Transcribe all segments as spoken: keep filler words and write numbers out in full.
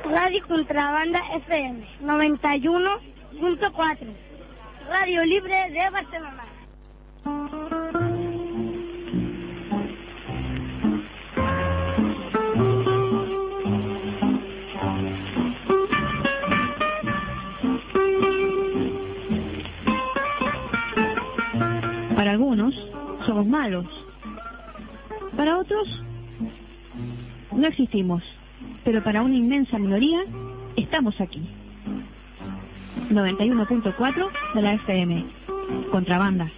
Radio Contrabanda F M noventa y uno punto cuatro. Radio Libre de Barcelona. Para algunos somos malos, para otros no existimos, pero para una inmensa minoría estamos aquí. noventa y uno punto cuatro de la F M, Contrabanda.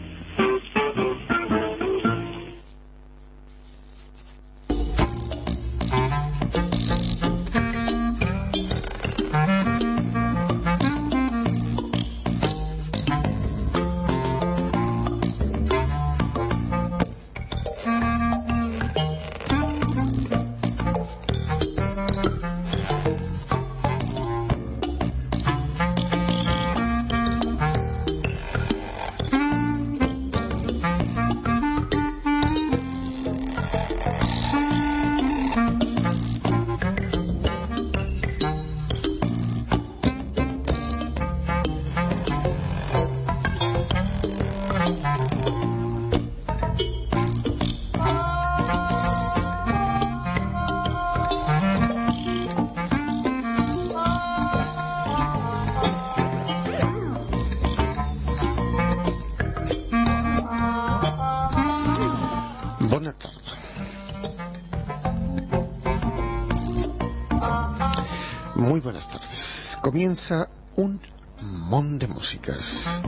Muy buenas tardes. Comienza un mon de músicas.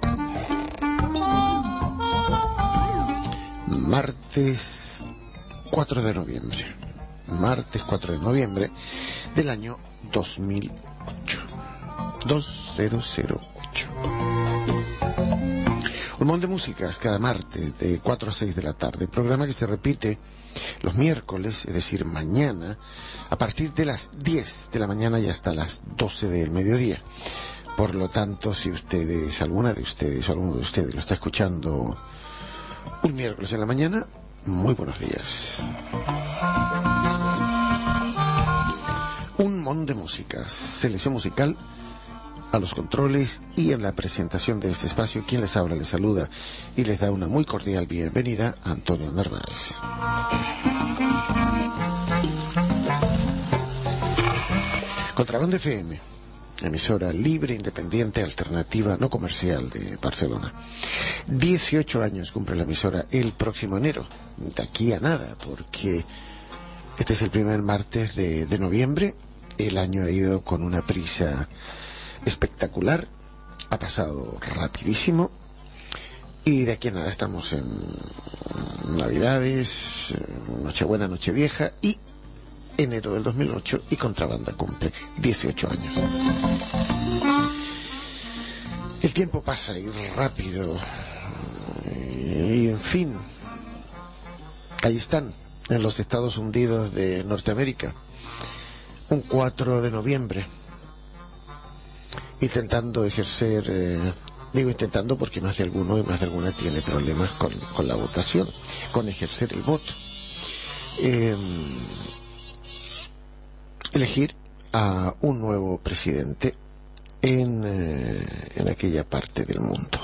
Martes cuatro de noviembre. Martes cuatro de noviembre del año dos mil ocho. dos mil ocho. Un mon de músicas cada martes de cuatro a seis de la tarde. Programa que se repite los miércoles, es decir, mañana, a partir de las diez de la mañana y hasta las doce del mediodía. Por lo tanto, si ustedes, alguna de ustedes o alguno de ustedes lo está escuchando un miércoles en la mañana, muy buenos días. Un mon de músicas, selección musical a los controles y en la presentación de este espacio. Quien les habla, les saluda y les da una muy cordial bienvenida a Antonio Narváez. Contrabanda F M, emisora libre, independiente, alternativa, no comercial de Barcelona. dieciocho años cumple la emisora el próximo enero, de aquí a nada, porque este es el primer martes de, de noviembre. El año ha ido con una prisa espectacular, ha pasado rapidísimo y de aquí a nada estamos en Navidades, Nochebuena, Nochevieja y enero del dos mil ocho, y Contrabanda cumple dieciocho años. El tiempo pasa y rápido y en fin, ahí están en los Estados Unidos de Norteamérica un cuatro de noviembre intentando ejercer, eh, digo intentando porque más de alguno y más de alguna tiene problemas con, con la votación, con ejercer el voto. Eh, elegir a un nuevo presidente en, eh, en aquella parte del mundo.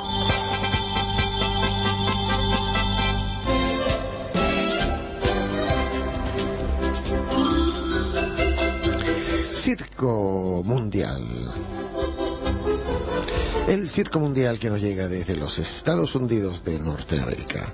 Circo Mundial. El Circo Mundial que nos llega desde los Estados Unidos de Norteamérica.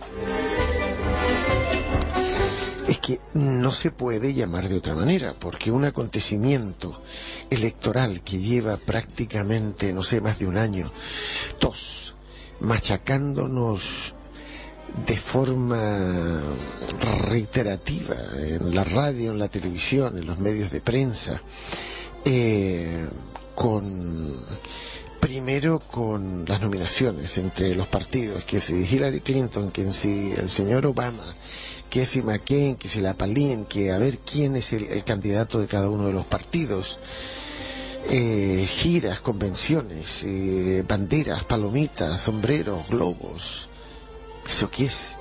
Es que no se puede llamar de otra manera, porque un acontecimiento electoral que lleva prácticamente, no sé, más de un año, dos, machacándonos de forma reiterativa en la radio, en la televisión, en los medios de prensa, eh, con... primero con las nominaciones entre los partidos, que si Hillary Clinton, que si el señor Obama, que si McCain, que si la Palin, que a ver quién es el, el candidato de cada uno de los partidos, eh, giras, convenciones, eh, banderas, palomitas, sombreros, globos. ¿Eso qué es?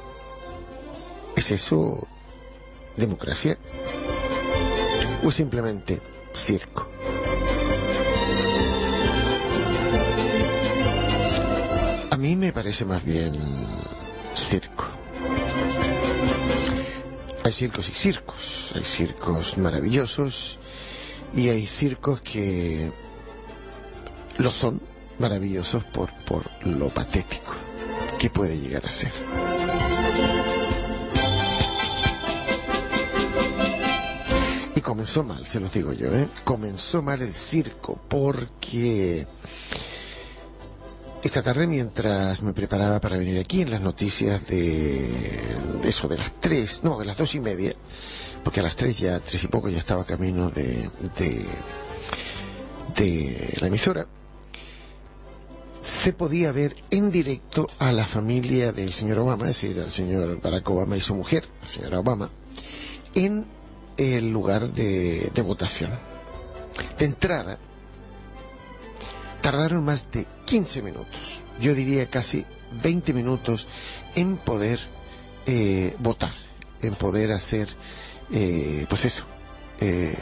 ¿Es eso democracia? ¿O simplemente circo. A mí me parece más bien circo. Hay circos y circos. Hay circos maravillosos y hay circos que lo son maravillosos por, por lo patético que puede llegar a ser. Y comenzó mal, se los digo yo, ¿eh? Comenzó mal el circo porque esta tarde, mientras me preparaba para venir aquí, en las noticias de, de eso de las tres, no, de las dos y media, porque a las tres ya, tres y poco ya estaba camino de, de, de la emisora, se podía ver en directo a la familia del señor Obama, es decir, al señor Barack Obama y su mujer, la señora Obama, en el lugar de, de votación. De entrada, tardaron más de quince minutos, yo diría casi veinte minutos, en poder eh, votar, en poder hacer, eh, pues eso, eh,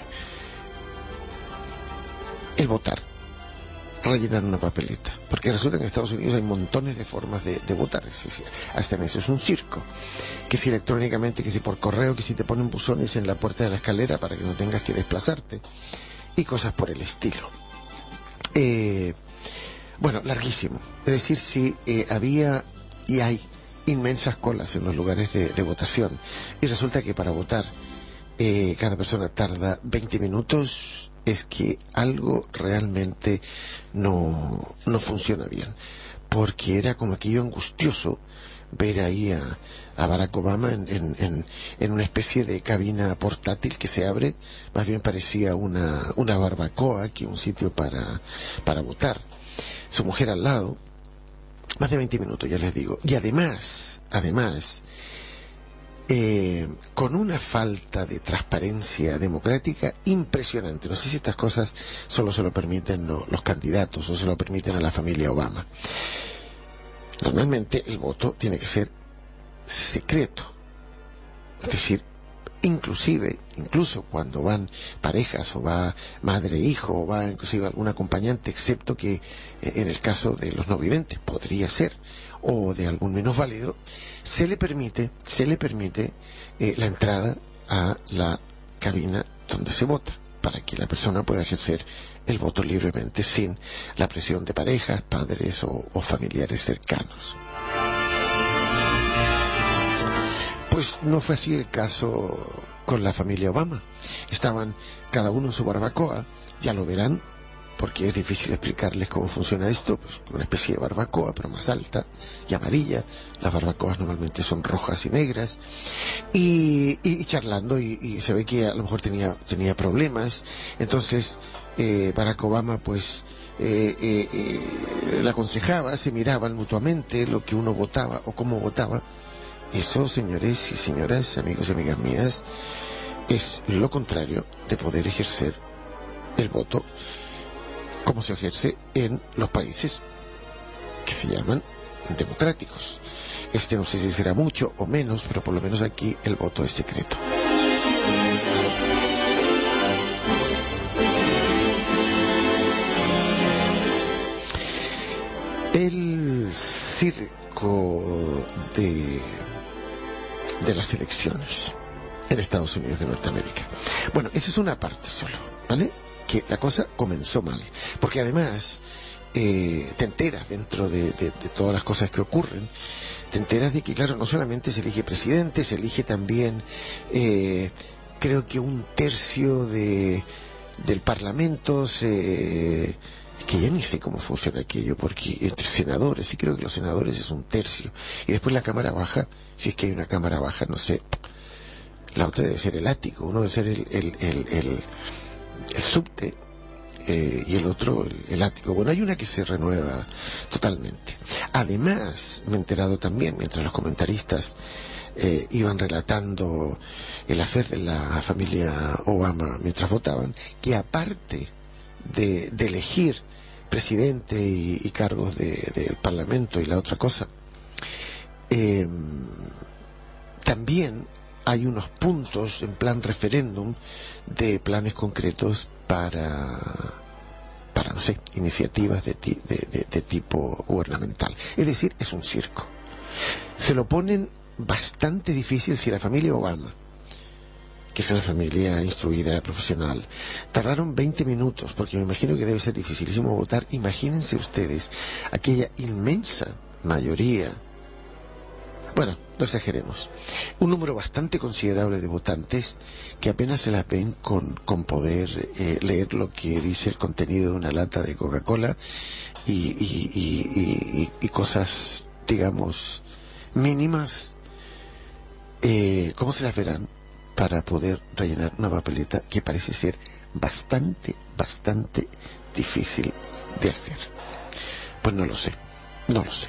el votar, rellenar una papeleta, porque resulta que en Estados Unidos hay montones de formas de, de votar, es decir, hasta en eso es un circo, que si electrónicamente, que si por correo, que si te ponen buzones en la puerta de la escalera para que no tengas que desplazarte, y cosas por el estilo. Eh, bueno, larguísimo. Es decir, si eh, había y hay inmensas colas en los lugares de, de votación, y resulta que para votar eh, cada persona tarda veinte minutos, es que algo realmente no, no funciona bien, porque era como aquello angustioso ver ahí a, a Barack Obama en, en, en, en una especie de cabina portátil que se abre, más bien parecía una, una barbacoa que un sitio para, para votar, su mujer al lado, más de veinte minutos, ya les digo, y además, además, eh, con una falta de transparencia democrática impresionante. No sé si estas cosas solo se lo permiten no, los candidatos o se lo permiten a la familia Obama. Normalmente el voto tiene que ser secreto, es decir, inclusive, incluso cuando van parejas o va madre e hijo o va inclusive algún acompañante, excepto que eh, en el caso de los no videntes podría ser, o de algún menos válido, se le permite, se le permite eh, la entrada a la cabina donde se vota, para que la persona pueda ejercer el voto libremente sin la presión de parejas, padres o, o familiares cercanos. Pues no fue así el caso con la familia Obama. Estaban cada uno en su barbacoa, ya lo verán, porque es difícil explicarles cómo funciona esto, pues una especie de barbacoa, pero más alta y amarilla. Las barbacoas normalmente son rojas y negras, y, y, y charlando, y, y se ve que a lo mejor tenía, tenía problemas. Entonces eh, Barack Obama pues eh, eh, eh, le aconsejaba, se miraban mutuamente lo que uno votaba o cómo votaba. Eso, señores y señoras, amigos y amigas mías, es lo contrario de poder ejercer el voto como se ejerce en los países que se llaman democráticos. Este no sé si será mucho o menos, pero por lo menos aquí el voto es secreto. El circo de, de las elecciones en Estados Unidos de Norteamérica. Bueno, esa es una parte solo, ¿vale? Que la cosa comenzó mal, porque además eh, te enteras dentro de, de, de todas las cosas que ocurren, te enteras de que, claro, no solamente se elige presidente, se elige también, eh, creo que un tercio de del Parlamento, se, que ya ni sé cómo funciona aquello, porque entre senadores, y creo que los senadores es un tercio, y después la Cámara Baja, si es que hay una Cámara Baja, no sé, la otra debe ser el ático, uno debe ser el, el, el, el el subte eh, y el otro el, el ático. Bueno, hay una que se renueva totalmente. Además, me he enterado también, mientras los comentaristas eh, iban relatando el afer de la familia Obama mientras votaban, que aparte de, de elegir presidente y, y cargos de, del Parlamento y la otra cosa, eh, también hay unos puntos en plan referéndum de planes concretos para, para no sé, iniciativas de, ti, de, de, de tipo gubernamental. Es decir, es un circo. Se lo ponen bastante difícil si la familia Obama, que es una familia instruida, profesional, tardaron veinte minutos, porque me imagino que debe ser dificilísimo votar. Imagínense ustedes aquella inmensa mayoría, bueno, no exageremos, un número bastante considerable de votantes que apenas se la ven con, con poder eh, leer lo que dice el contenido de una lata de Coca-Cola y, y, y, y, y cosas, digamos, mínimas. Eh, ¿Cómo se las verán para poder rellenar una papeleta que parece ser bastante, bastante difícil de hacer? Pues no lo sé, no lo sé.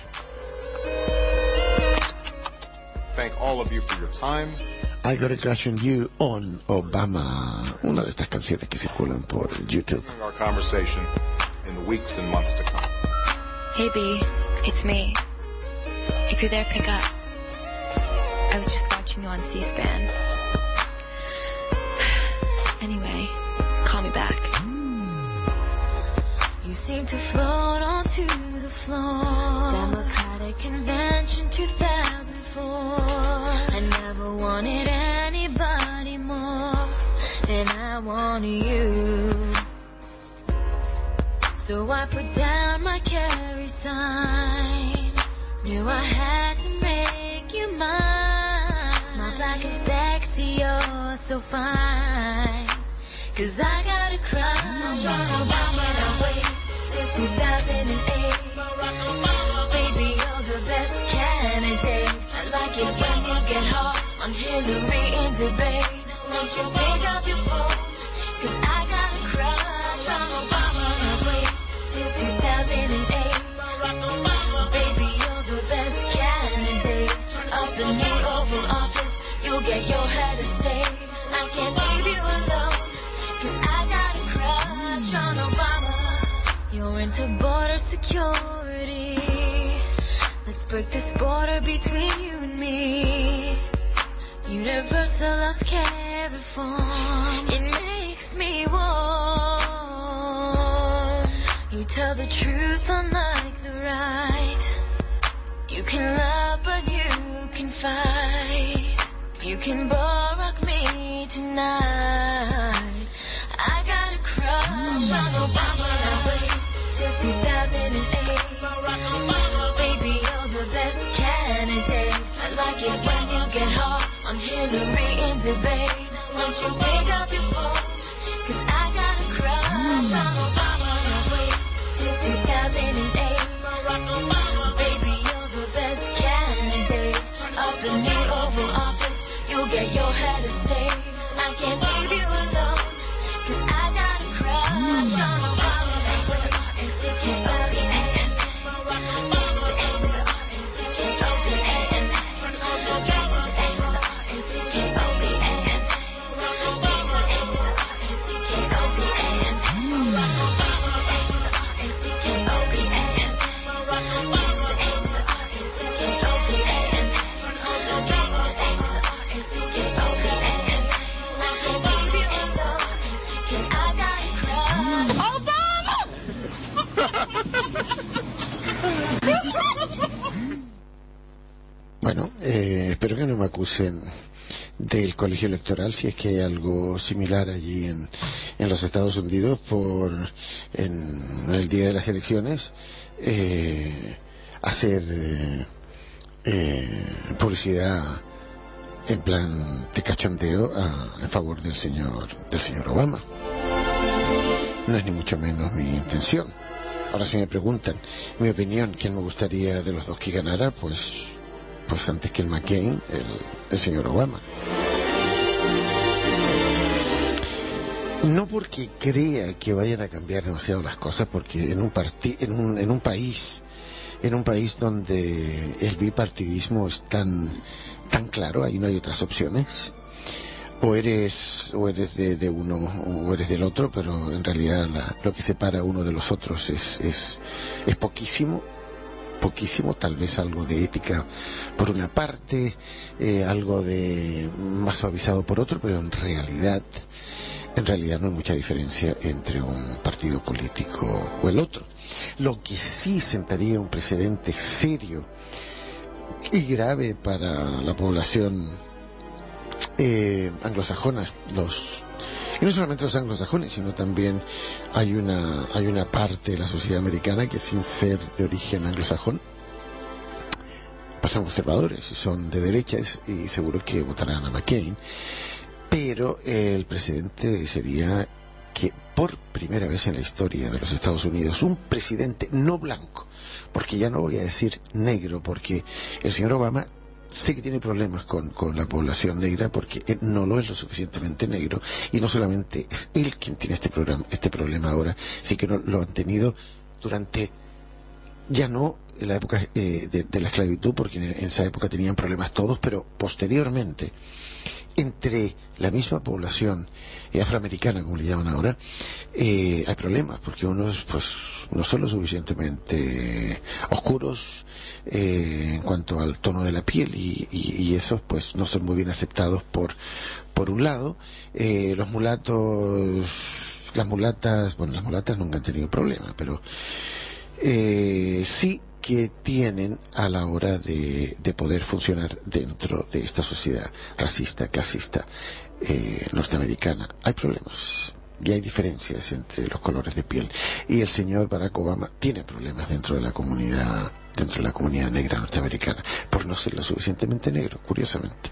Thank all of you for your time. I Got a Crush on You on Obama, una de estas canciones que circulan por YouTube. Our conversation in the weeks and months to come. Hey B, it's me. If you're there, pick up. I was just watching you on C-SPAN. Anyway, call me back. You seem to float onto the floor. Democratic Convention two thousand four. I never wanted anybody more than I wanted you. So I put down my carry sign. Knew I had to make you mine. Smile black and sexy, you're so fine. Cause I got a crush on Obama. And I wait till two thousand eight. Baby, you're the best candidate. I like it when you get hot on Hillary in debate. Won't you pick up your phone? Cause I got a crush on Obama. And I wait till two thousand eight. Baby, you're the best candidate. Up in the Oval Office, you'll get your head of state. I can't leave you alone. I got a crush on Obama. You're into border security. Let's break this border between you and me. Universal health care reform. It makes me warm. You tell the truth unlike the right. You can love but you can fight. You can barack me tonight. I got a crush on Obama. And I wait till two thousand eight. Baby, you're the best candidate. I like it when you get hot on Hillary in debate. Won't you pick up your phone? Cause I got a crush on Obama. And I wait till two thousand eight. Baby, you're the best candidate. Up in the Oval Office, you'll get your head of state. I can't leave you alone. Cause I got a crush on Obama. And C K O B A M A. To the A to the R and C K O B A M A. To the A to the R and C K O B A M A. To the A to the R and C K O B A M A. To the A to the R and C K O B A M A. To the A to the R and C K O B A M A. To the A to the R and C K O B A M A. I can't leave you alone. Cause I got a crush. Obama! Bueno, eh, espero que no me acusen del colegio electoral si es que hay algo similar allí en, en los Estados Unidos por en, en el día de las elecciones eh, hacer eh, eh, publicidad en plan de cachondeo a, en favor del señor del señor Obama. No es ni mucho menos mi intención. Ahora, si me preguntan mi opinión, quién me gustaría de los dos que ganara, pues pues antes que el McCain, el, el señor Obama. No porque crea que vayan a cambiar demasiado las cosas, porque en un parti en un en un país en un país donde el bipartidismo es tan tan claro, ahí no hay otras opciones. O eres o eres de, de uno o eres del otro, pero en realidad la, lo que separa uno de los otros es es es poquísimo. poquísimo, tal vez algo de ética por una parte, eh, algo de más suavizado por otro, pero en realidad en realidad no hay mucha diferencia entre un partido político o el otro. Lo que sí sentaría un precedente serio y grave para la población eh, anglosajona, los y no solamente los anglosajones, sino también hay una hay una parte de la sociedad americana que, sin ser de origen anglosajón, pues son conservadores y son de derechas y seguro que votarán a McCain. Pero eh, el precedente sería que por primera vez en la historia de los Estados Unidos un presidente no blanco, porque ya no voy a decir negro, porque el señor Obama sé que tiene problemas con, con la población negra, porque él no lo es lo suficientemente negro, y no solamente es él quien tiene este programa, este problema ahora, sí que no, lo han tenido durante, ya no en la época eh, de, de la esclavitud, porque en, en esa época tenían problemas todos, pero posteriormente entre la misma población eh, afroamericana, como le llaman ahora, eh, hay problemas, porque unos pues no son lo suficientemente oscuros eh, en cuanto al tono de la piel, y, y, y esos pues no son muy bien aceptados por por un lado. Eh, los mulatos, las mulatas, bueno, las mulatas nunca han tenido problemas, pero eh, sí que tienen a la hora de, de poder funcionar dentro de esta sociedad racista, clasista, eh, norteamericana. Hay problemas y hay diferencias entre los colores de piel, y el señor Barack Obama tiene problemas dentro de la comunidad dentro de la comunidad negra norteamericana por no ser lo suficientemente negro, curiosamente.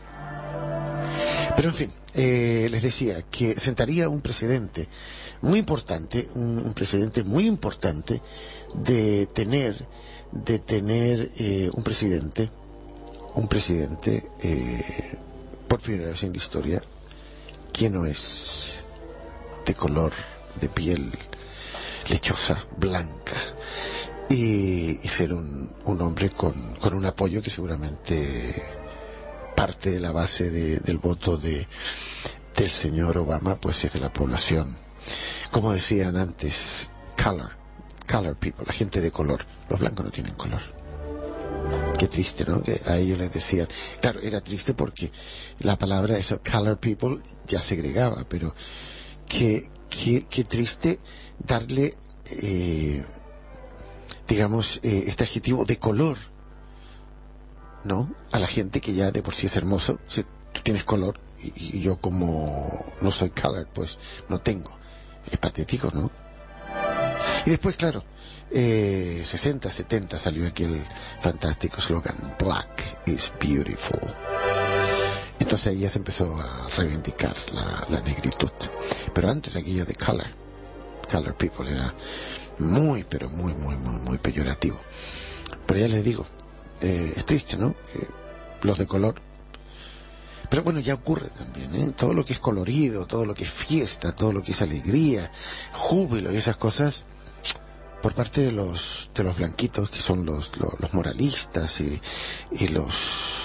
Pero en fin, eh, les decía que sentaría un precedente muy importante, un, un precedente muy importante de tener de tener eh, un presidente, un presidente eh, por primera vez en la historia que no es de color de piel lechosa, blanca, y, y ser un, un hombre con, con un apoyo que seguramente parte de la base de, del voto de del señor Obama pues es de la población, como decían antes, color color people, la gente de color. Los blancos no tienen color. Qué triste, ¿no? Que a ellos les decían, claro, era triste porque la palabra eso, color people, ya segregaba, pero qué, qué, qué triste darle eh, digamos eh, este adjetivo de color, ¿no? A la gente que ya de por sí es hermoso. Si tú tienes color y, y yo como no soy color, pues no tengo. Es patético, ¿no? Y después, claro, eh, sesenta, setenta salió aquel fantástico slogan, Black is beautiful. Entonces ahí ya se empezó a reivindicar la, la negritud. Pero antes aquello de color, color people, era muy, pero muy, muy, muy, muy peyorativo. Pero ya les digo, eh, es triste, ¿no? Que los de color... Pero bueno, ya ocurre también, ¿eh? Todo lo que es colorido, todo lo que es fiesta, todo lo que es alegría, júbilo y esas cosas, por parte de los de los blanquitos, que son los los, los moralistas y, y los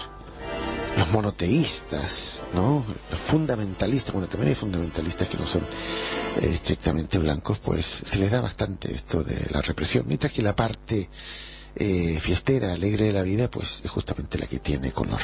los monoteístas, ¿no? Los fundamentalistas, bueno, también hay fundamentalistas que no son eh, estrictamente blancos, pues se les da bastante esto de la represión, mientras que la parte eh, fiestera, alegre de la vida, pues es justamente la que tiene color.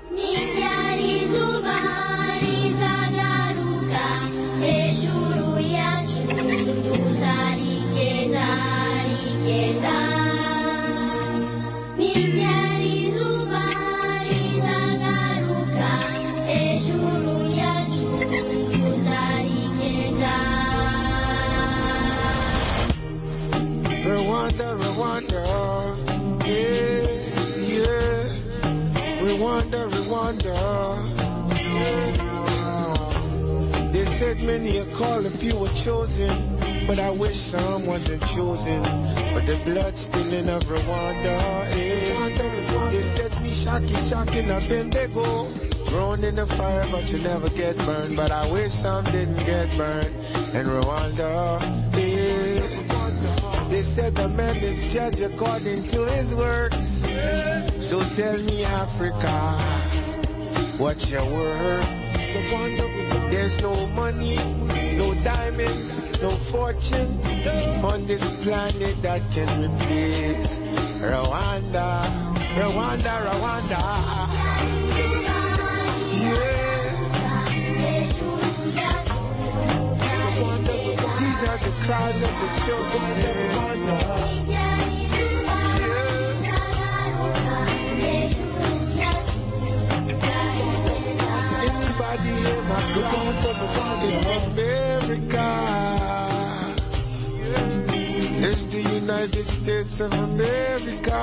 Rwanda, Rwanda, yeah, yeah. Rwanda, Rwanda. They said many are called, a few were chosen, but I wish some wasn't chosen for the blood spilling of Rwanda. Yeah. They said me shocky, shocking up in they go. Thrown in the fire, but you never get burned. But I wish some didn't get burned in Rwanda. Yeah. They said the man is judged according to his works. So tell me, Africa, what's your worth? There's no money, no diamonds, no fortunes on this planet that can replace Rwanda, Rwanda, Rwanda. Yeah. These are the cries of the children. Anybody in my ground of America? It's the United States of America.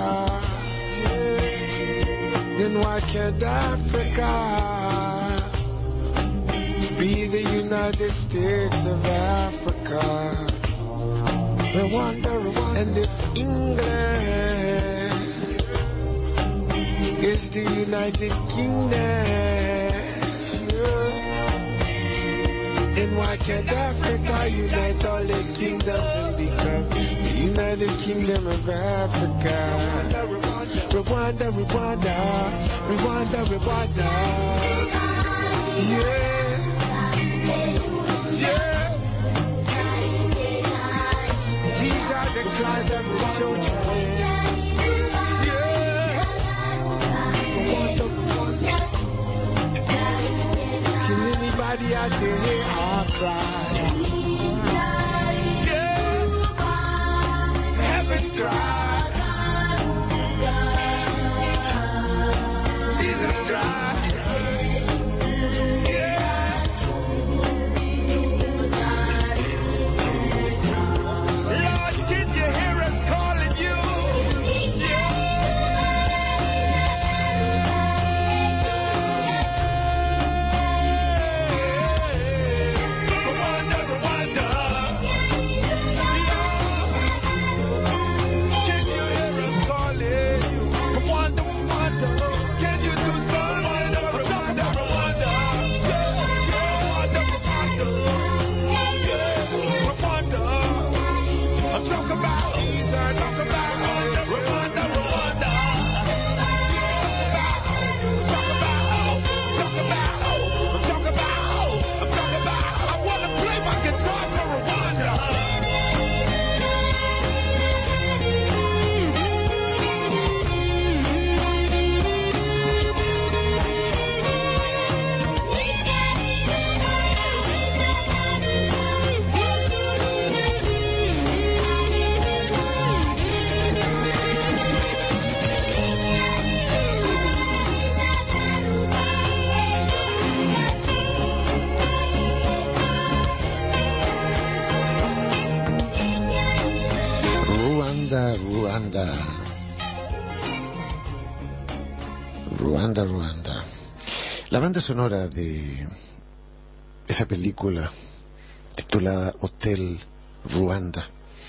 Then why can't Africa be the United States of Africa? Rwanda, Rwanda. And if England is the United Kingdom, then why can't Africa unite all the kingdoms and become the United Kingdom of Africa? Rwanda, Rwanda, Rwanda, Rwanda. Yeah, yeah. These are the cries of the children. Yeah. Rwanda, Rwanda. Can anybody out there hear our cries? Yeah. Heaven's cry. Jesus Christ. Yeah. Lord, can you hear us calling you? Rwanda, Rwanda. Can you hear us calling you? Rwanda, Rwanda. Can you do something? Rwanda, Rwanda. Yeah, yeah. Rwanda, Rwanda. I'm talking about these, I'm talking about Rwanda, Rwanda. Talk about, talk about, talk about, talk about. I wanna play my guitar for Rwanda. Ruanda, Ruanda. Ruanda, Ruanda. La banda sonora de esa película titulada Hotel Ruanda,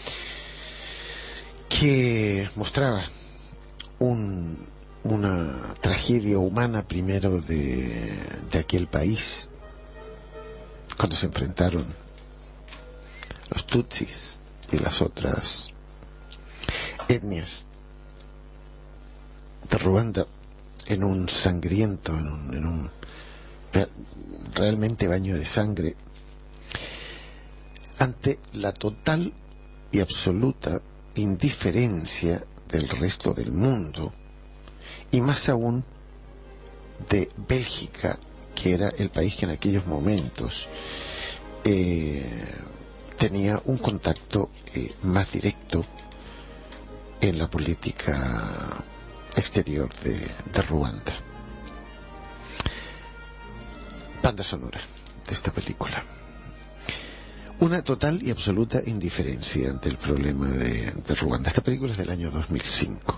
que mostraba un, una tragedia humana primero de, de aquel país, cuando se enfrentaron los Tutsis y las otras etnias de Ruanda en un sangriento, en un, en un realmente baño de sangre, ante la total y absoluta indiferencia del resto del mundo, y más aún de Bélgica, que era el país que en aquellos momentos eh, tenía un contacto eh, más directo en la política exterior de, de Ruanda. Banda sonora de esta película. Una total y absoluta indiferencia ante el problema de, de Ruanda. Esta película es del año dos mil cinco.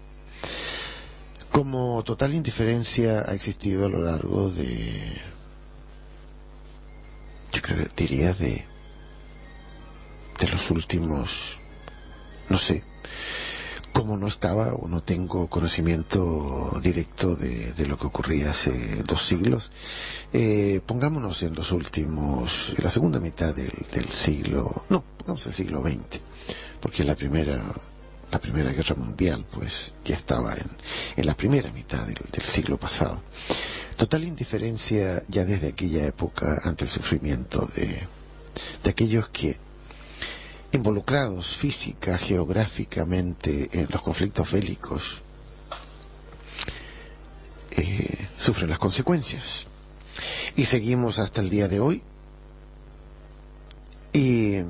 Como total indiferencia ha existido a lo largo de, yo creo, diría de, de los últimos, no sé, como no estaba o no tengo conocimiento directo de, de lo que ocurría hace dos siglos, eh, pongámonos en los últimos, en la segunda mitad del, del siglo, no, pongamos el siglo veinte, porque la primera, la primera guerra mundial pues ya estaba en, en la primera mitad del, del siglo pasado. Total indiferencia ya desde aquella época ante el sufrimiento de, de aquellos que, involucrados física, geográficamente en los conflictos bélicos, eh, sufren las consecuencias. Y seguimos hasta el día de hoy. Y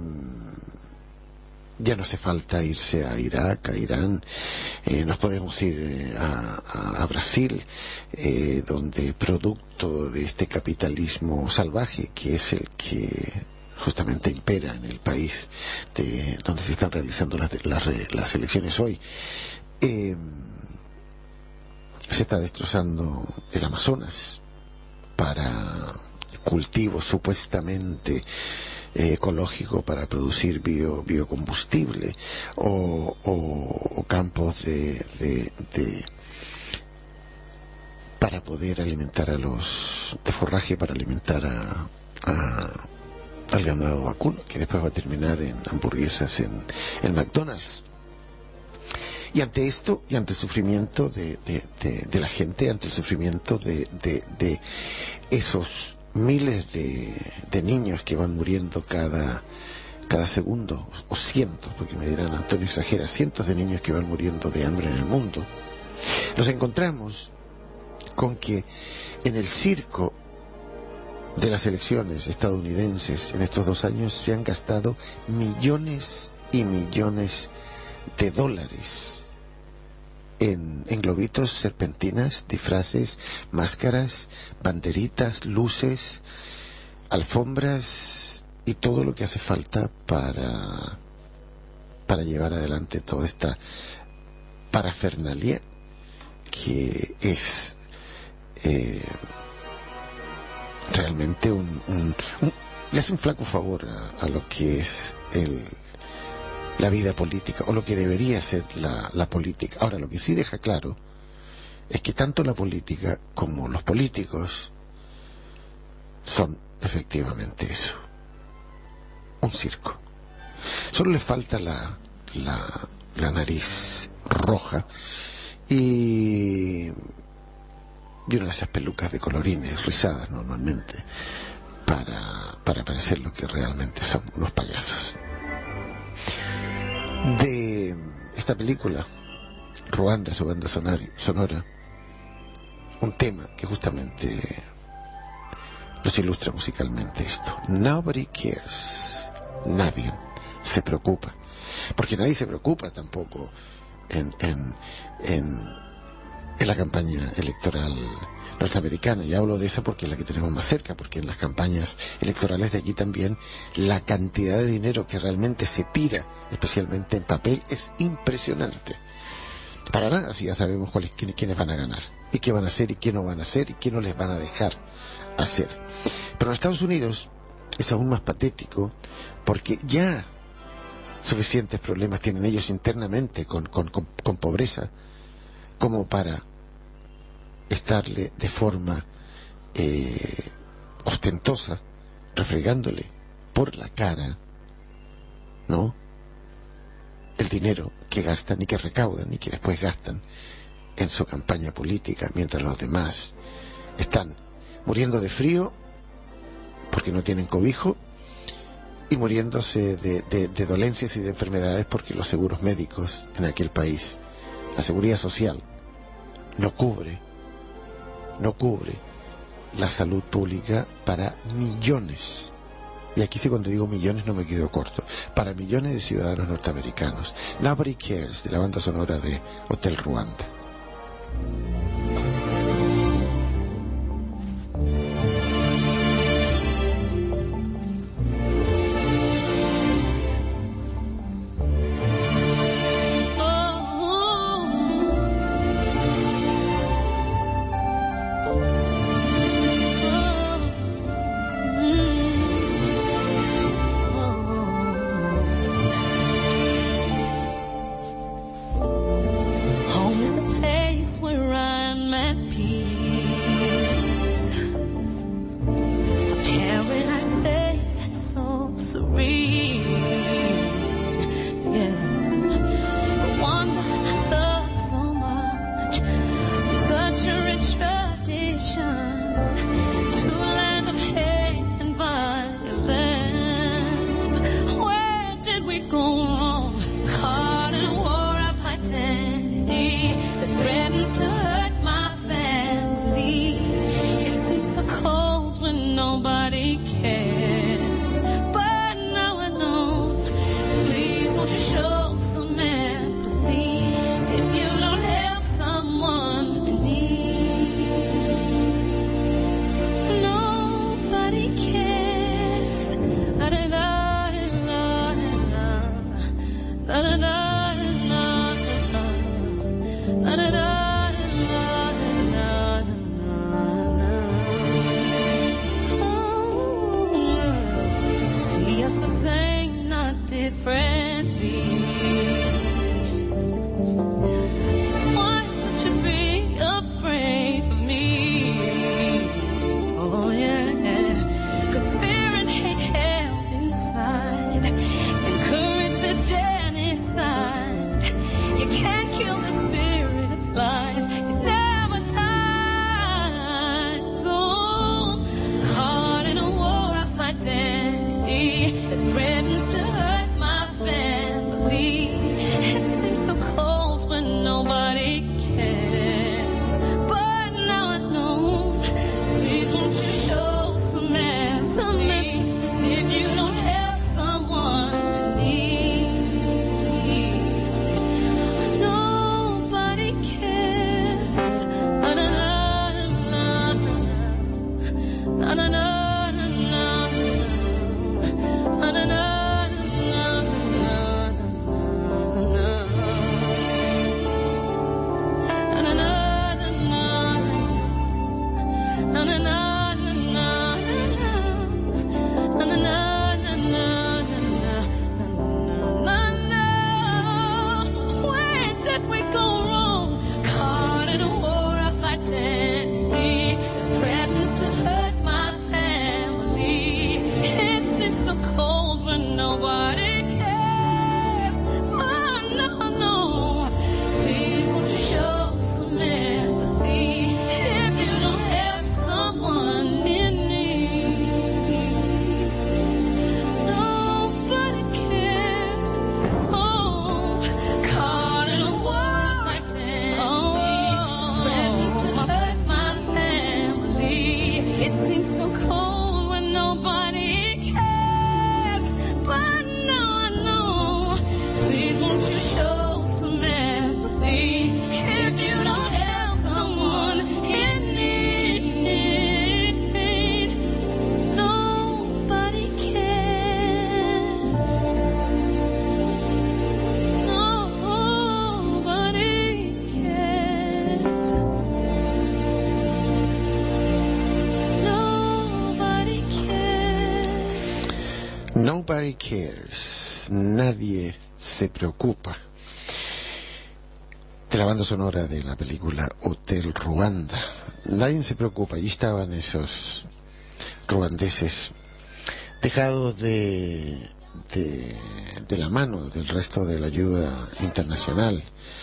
Ya no hace falta irse a Irak, a Irán, eh, nos podemos ir eh, a, a, a Brasil, eh, donde producto de este capitalismo salvaje, que es el que justamente impera en el país de donde se están realizando las, las, las elecciones hoy, eh, se está destrozando el Amazonas para cultivos supuestamente eh, ecológicos para producir bio, biocombustible o, o, o campos de, de, de para poder alimentar a los de forraje para alimentar a, a al ganado vacuno, que después va a terminar en hamburguesas en, en McDonald's. Y ante esto, y ante el sufrimiento de, de, de, de la gente, ante el sufrimiento de, de, de esos miles de, de niños que van muriendo cada, cada segundo, o cientos, porque me dirán, Antonio exagera, cientos de niños que van muriendo de hambre en el mundo, nos encontramos con que en el circo de las elecciones estadounidenses en estos dos años se han gastado millones y millones de dólares en, en globitos, serpentinas, disfraces, máscaras, banderitas, luces, alfombras y todo lo que hace falta para, para llevar adelante toda esta parafernalia que es eh, realmente un, un, un le hace un flaco favor a, a lo que es el la vida política, o lo que debería ser la, la política. Ahora, lo que sí deja claro es que tanto la política como los políticos son efectivamente eso, un circo. Solo le falta la, la, la nariz roja y, y una de esas pelucas de colorines rizadas normalmente para, para parecer lo que realmente son, unos payasos. De esta película, Ruanda, su banda sonora, un tema que justamente nos ilustra musicalmente esto. Nobody cares. Nadie se preocupa. Porque nadie se preocupa tampoco en, en, en, en la campaña electoral norteamericana. Y hablo de esa porque es la que tenemos más cerca, porque en las campañas electorales de aquí también la cantidad de dinero que realmente se tira, especialmente en papel, es impresionante. Para nada, si ya sabemos cuáles, quiénes, quiénes van a ganar, y qué van a hacer, y qué no van a hacer, y qué no les van a dejar hacer. Pero en Estados Unidos es aún más patético, porque ya suficientes problemas tienen ellos internamente con, con, con, con pobreza, como para estarle de forma eh, ostentosa, refregándole por la cara, ¿no?, el dinero que gastan y que recaudan y que después gastan en su campaña política, mientras los demás están muriendo de frío porque no tienen cobijo y muriéndose de, de, de dolencias y de enfermedades porque los seguros médicos en aquel país, la seguridad social, no cubre no cubre la salud pública para millones, y aquí sí, cuando digo millones no me quedo corto, para millones de ciudadanos norteamericanos. Nobody Cares, de la banda sonora de Hotel Ruanda. Home is a place where I differently. Why would you be afraid of me? Oh yeah, 'cause fear and hate held inside encourage this genocide. You can't kill the spirit of life. It never dies. Oh, caught in a war of identity that threatens to hurt my family. It seems so cold when nobody cares, but now I know. Please won't you show some empathy? See if you don't help someone in need. Nobody cares. Na na na na na na na na na. Nobody cares. Oh, no, no. Please won't you show some empathy if you don't have someone in need. Nobody cares. Oh, caught in a war like ten. Oh, threatens to hurt my family. It seems so cold when nobody show some empathy if you don't have someone in need. Nobody cares. Nobody cares. Nobody cares. Nobody cares. Nadie se preocupa. De la banda sonora de la película Hotel Ruanda. Nadie se preocupa. Allí estaban esos ruandeses dejados de, de, de la mano del resto de la ayuda internacional.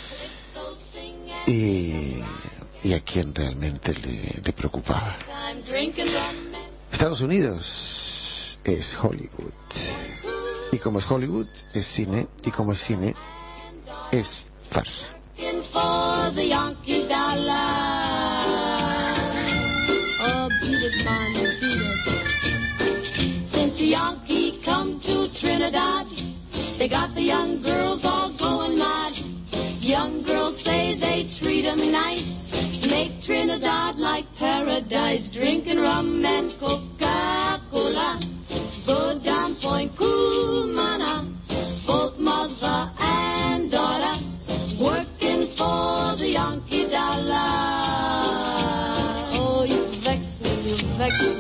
Y, y a quien realmente le, le preocupaba. Estados Unidos es Hollywood. Y como es Hollywood, es cine. Y como es cine, es farsa. For the Yankee dollar. Oh, beat it, man, beat it. Since the Yankee come to Trinidad, they got the young girls all going mad. Young girls say they treat them nice, make Trinidad like paradise, drinking rum and Coca-Cola. Go down Point Cumana, both mother and daughter, working for the Yankee dollar. Oh, you vex me, you vex me.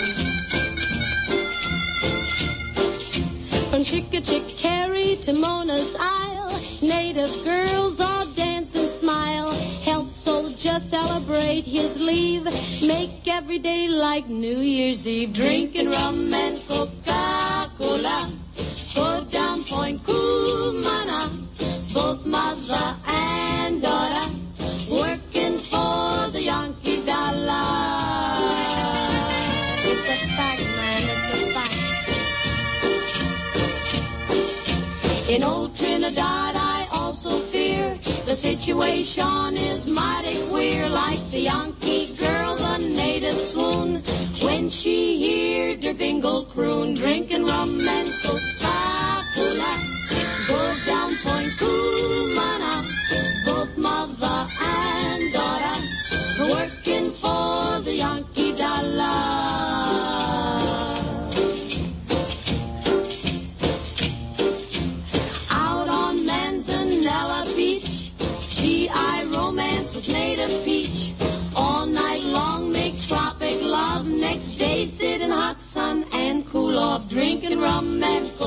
From Chickachickarry to Mona's Isle, native girls all dance and smile. Help soldier celebrate his leave, make every day like New Year's Eve, drinking rum and Coca-Cola. Go down Point Cumana, both mother and daughter, working for the Yankee dollar. It's a fact, man, it's a fact. In old Trinidad I also fear the situation is mighty queer, like the Yankee girl, the native swoon when she heard her bingle croon, drinking rum and Coca-Cola. Go down Point Cumana, both mother and daughter, working for the Yankee dollar. Out on Manzanella Beach, G I romance with native peach. All night long make tropic love, next day sit in hot sun and cool off, drinking rum and Coca-Cola.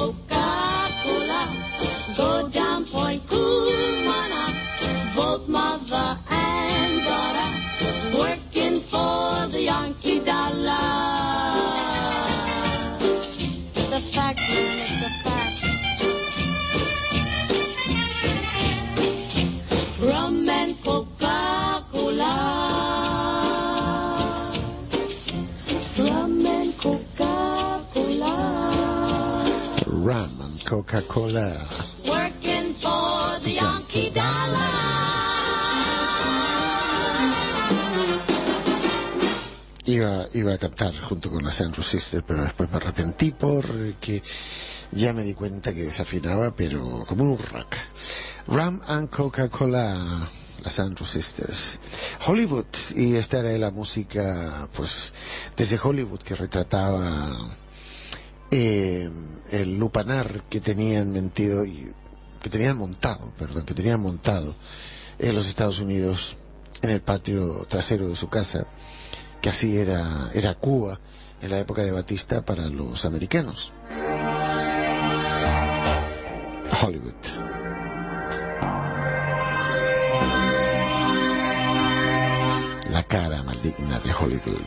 Coca-Cola. Working for the Yankee dollar. Iba, iba a cantar junto con las Andrew Sisters, pero después me arrepentí porque ya me di cuenta que desafinaba, pero como un rock. Rum and Coca-Cola, las Andrew Sisters. Hollywood, y esta era la música, pues, desde Hollywood, que retrataba eh, el lupanar que tenían mentido, y, que tenían montado, perdón, que tenían montado en los Estados Unidos, en el patio trasero de su casa, que así era, era Cuba en la época de Batista para los americanos. Hollywood. La cara maligna de Hollywood.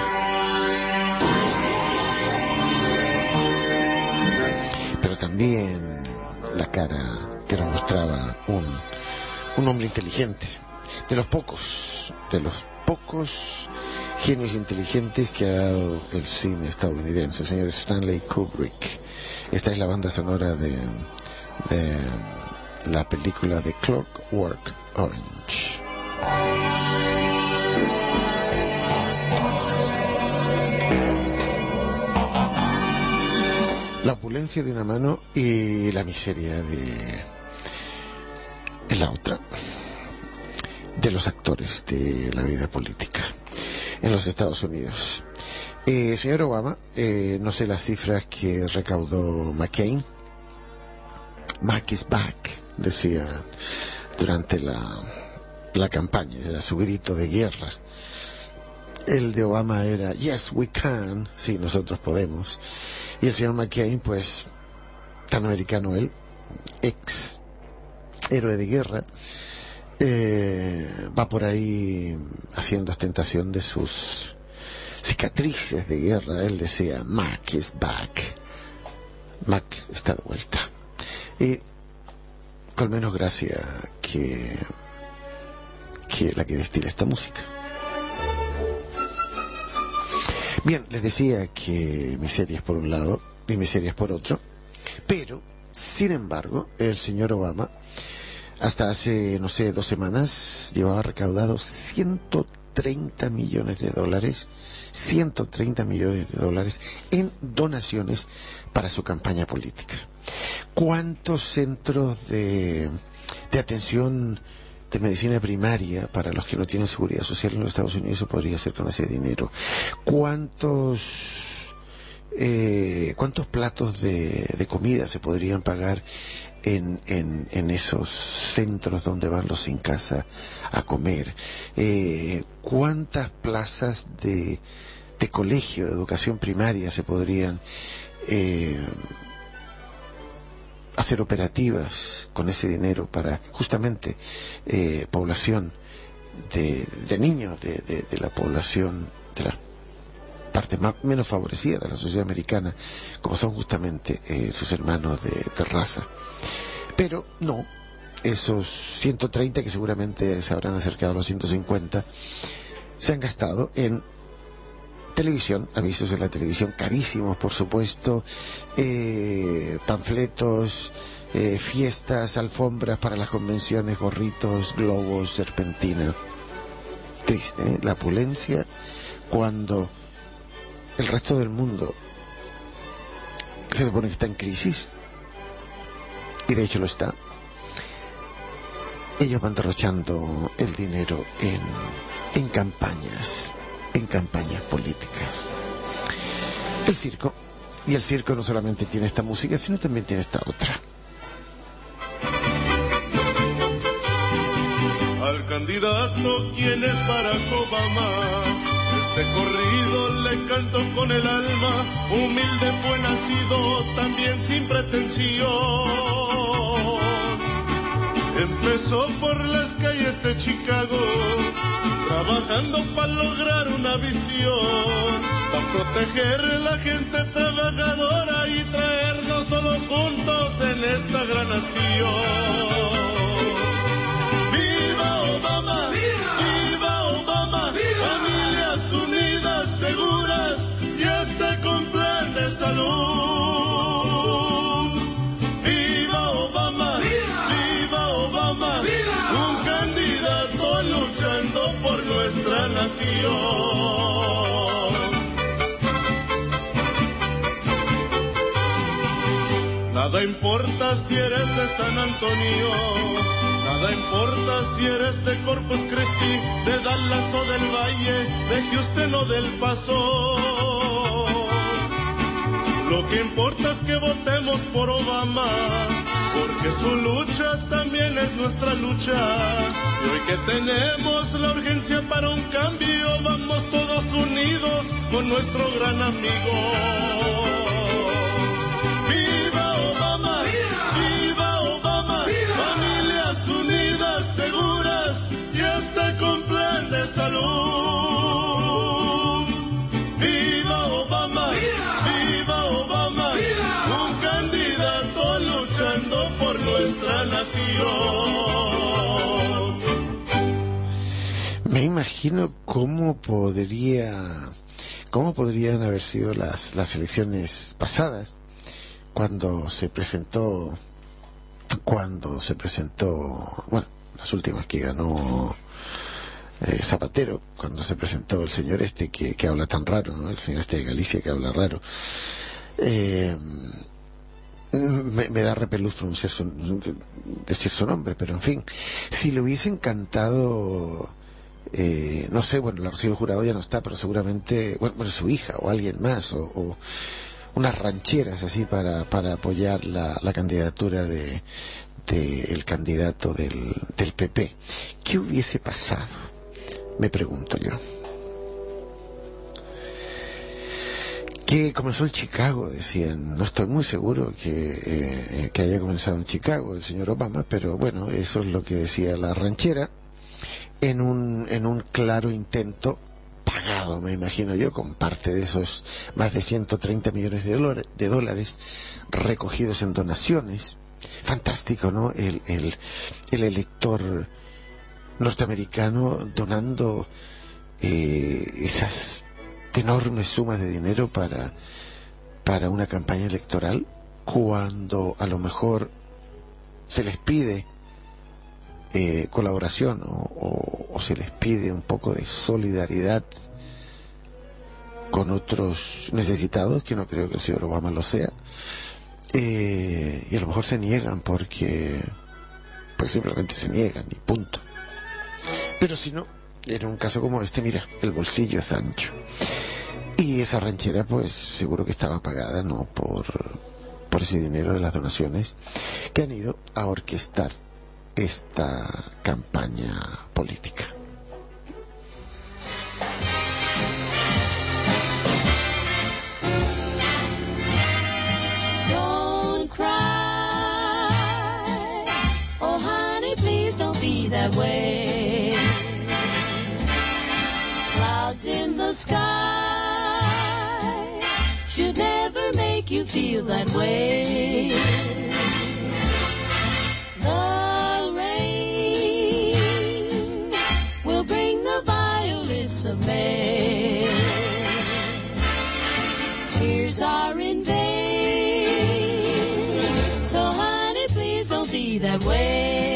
Pero también la cara que nos mostraba un, un hombre inteligente, de los pocos, de los pocos genios inteligentes que ha dado el cine estadounidense, el señor Stanley Kubrick. Esta es la banda sonora de, de la película de Clockwork Orange. La opulencia de una mano y la miseria de, de la otra, de los actores de la vida política en los Estados Unidos. Eh, señor Obama, eh, no sé las cifras que recaudó McCain. Mac is back, decía durante la, la campaña, era su grito de guerra. El de Obama era yes we can, sí, nosotros podemos. Y el señor McCain, pues, tan americano él, ex héroe de guerra, eh, va por ahí haciendo ostentación de sus cicatrices de guerra. Él decía Mac is back, Mac está de vuelta, y con menos gracia que que la que destila esta música. Bien, les decía que miserias por un lado y miserias por otro, pero sin embargo el señor Obama hasta hace, no sé, dos semanas llevaba recaudado ciento treinta millones de dólares, ciento treinta millones de dólares en donaciones para su campaña política. ¿Cuántos centros de, de atención de medicina primaria para los que no tienen seguridad social en los Estados Unidos se podría hacer con ese dinero? ¿Cuántos eh, cuántos platos de, de comida se podrían pagar en, en, en esos centros donde van los sin casa a comer? Eh, ¿Cuántas plazas de, de colegio, de educación primaria se podrían eh, hacer operativas con ese dinero para justamente eh, población de, de niños de, de, de la población de la parte más, menos favorecida de la sociedad americana, como son justamente eh, sus hermanos de, de raza? Pero no, esos ciento treinta, que seguramente se habrán acercado a los ciento cincuenta, se han gastado en televisión, avisos en la televisión carísimos, por supuesto, eh, panfletos, eh, fiestas, alfombras para las convenciones, gorritos, globos, serpentina. Triste, ¿eh? La opulencia cuando el resto del mundo se supone que está en crisis, y de hecho lo está. Ellos van derrochando el dinero en, en campañas en campañas políticas. El circo, y el circo no solamente tiene esta música, sino también tiene esta otra. Al candidato, quien es Barack Obama, este corrido le canto con el alma, humilde fue nacido, también sin pretensión. Empezó por las calles de Chicago, trabajando para lograr una visión, para proteger a la gente trabajadora y traernos todos juntos en esta gran nación. ¡Viva Obama! ¡Viva, ¡Viva Obama! ¡Viva! Familias unidas, seguras y este con plan de salud. ¡Viva! Nada importa si eres de San Antonio, nada importa si eres de Corpus Christi, de Dallas o del Valle, de Houston o del Paso. Lo que importa es que votemos por Obama, porque su lucha también es nuestra lucha. Y hoy que tenemos la urgencia para un cambio, vamos todos unidos con nuestro gran amigo. ¡Viva Obama! ¡Viva Obama! ¡Viva! Familias unidas, seguras y hasta con plan de salud. ¡Viva Obama! ¡Viva! ¡Viva Obama! ¡Viva! Un candidato luchando por nuestra nación. Me imagino cómo podría, cómo podrían haber sido las, las elecciones pasadas, cuando se presentó, cuando se presentó, bueno, las últimas que ganó eh, Zapatero, cuando se presentó el señor este que, que habla tan raro, ¿no? El señor este de Galicia que habla raro. Eh, me, me da repelús pronunciar su, decir su nombre, pero en fin, si le hubiese encantado, eh, no sé, bueno, el Rocío Jurado ya no está, pero seguramente, bueno, bueno su hija o alguien más, o, o unas rancheras así para, para apoyar la, la candidatura de, de el candidato del, del P P. ¿Qué hubiese pasado? Me pregunto yo. Que comenzó en Chicago, decían. No estoy muy seguro que, eh, que haya comenzado en Chicago el señor Obama, pero bueno, eso es lo que decía la ranchera, en un, en un claro intento, pagado, me imagino yo, con parte de esos más de ciento treinta millones de, dólares, de dólares recogidos en donaciones. Fantástico, ¿no? El, el, el elector norteamericano donando eh, esas enormes sumas de dinero para, para una campaña electoral, cuando a lo mejor se les pide eh, colaboración o, o, o se les pide un poco de solidaridad con otros necesitados, que no creo que el señor Obama lo sea, eh, y a lo mejor se niegan porque pues simplemente se niegan y punto. Pero si no, en un caso como este, mira, el bolsillo es ancho. Y esa ranchera, pues, seguro que estaba pagada, ¿no?, por, por ese dinero de las donaciones que han ido a orquestar esta campaña política. Don't cry, oh honey, please don't be that way. Clouds in the sky should never make you feel that way. The rain will bring the violets of May. Tears are in vain, so honey, please don't be that way.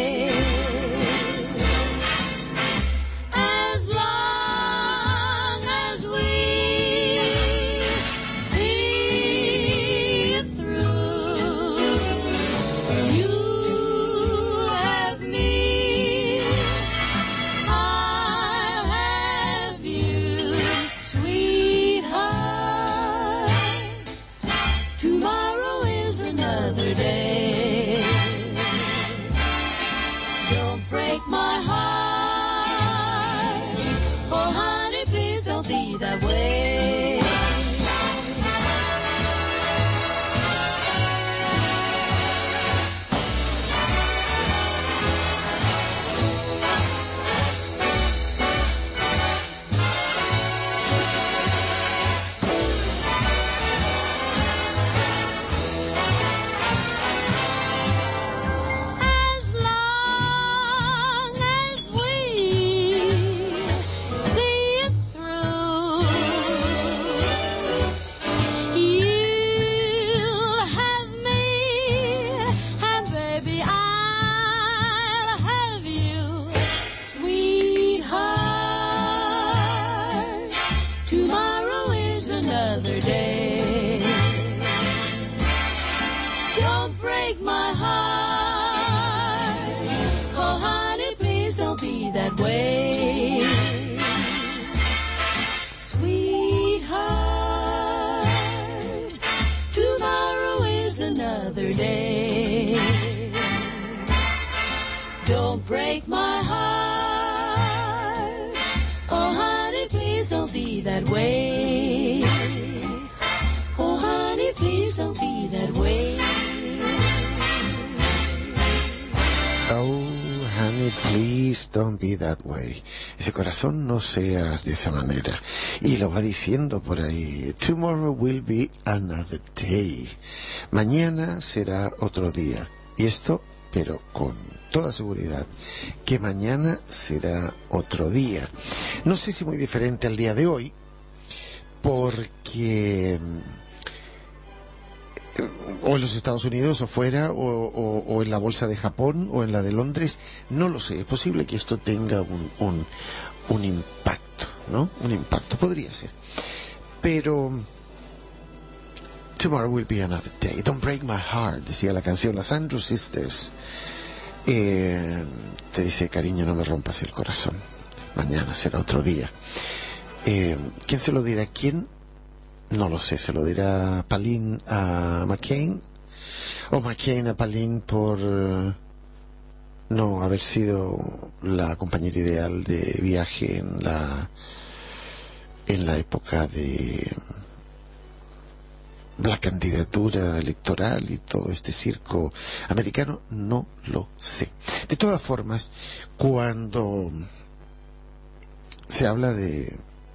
don't break my heart. Oh, honey, please don't be that way. Sweetheart, tomorrow is another day. Don't break my heart. Oh, honey, please don't be that way. Oh, honey, please don't be that way. Oh, honey, please don't be that way. Ese corazón, no seas de esa manera. Y lo va diciendo por ahí. Tomorrow will be another day. Mañana será otro día. Y esto, pero con toda seguridad, que mañana será otro día. No sé si muy diferente al día de hoy, porque o en los Estados Unidos o fuera, o, o, o en la bolsa de Japón o en la de Londres, no lo sé. Es posible que esto tenga un, un, un impacto, ¿no? Un impacto, podría ser. Pero tomorrow will be another day. Don't break my heart, decía la canción, las Andrews Sisters. Eh, te dice, cariño, no me rompas el corazón. Mañana será otro día. Eh, ¿Quién se lo dirá? ¿Quién? No lo sé. ¿Se lo dirá Pauline a McCain? ¿O McCain a Pauline por uh, no haber sido la compañera ideal de viaje en la en la época de la candidatura electoral y todo este circo americano? No lo sé. De todas formas, cuando se habla de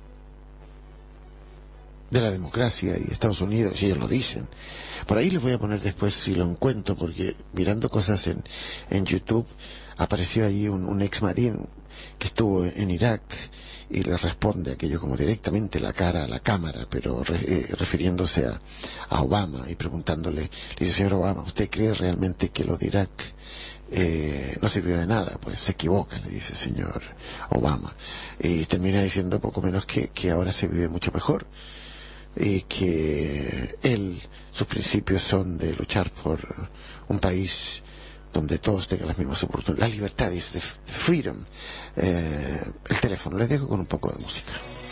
de la democracia y Estados Unidos, y ellos lo dicen, por ahí les voy a poner después si lo encuentro, porque mirando cosas en, en YouTube apareció ahí un, un ex marín que estuvo en Irak y le responde aquello como directamente la cara a la cámara, pero re, eh, refiriéndose a, a Obama y preguntándole, le dice, señor Obama, ¿usted cree realmente que lo de Irak eh, no sirvió de nada? Pues se equivoca, le dice señor Obama, y termina diciendo poco menos que, que ahora se vive mucho mejor, y que él, sus principios son de luchar por un país donde todos tengan las mismas oportunidades. La libertad es the freedom. Eh, el teléfono, les dejo con un poco de música.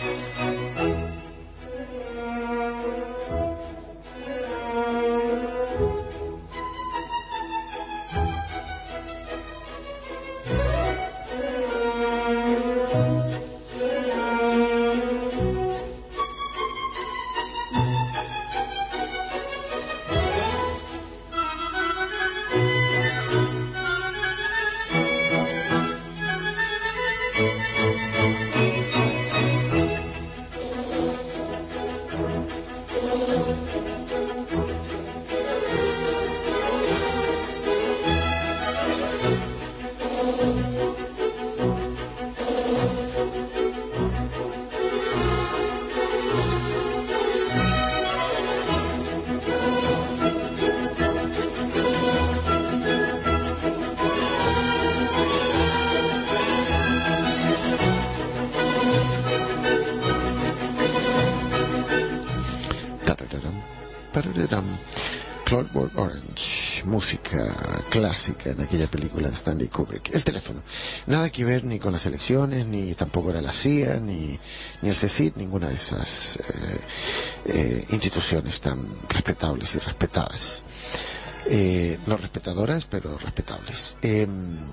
Clockwork Orange, música clásica en aquella película de Stanley Kubrick. El teléfono, nada que ver ni con las elecciones, ni tampoco era la C I A, ni, ni el C S I D, ninguna de esas eh, eh, instituciones tan respetables y respetadas. Eh, no respetadoras, pero respetables. Eh,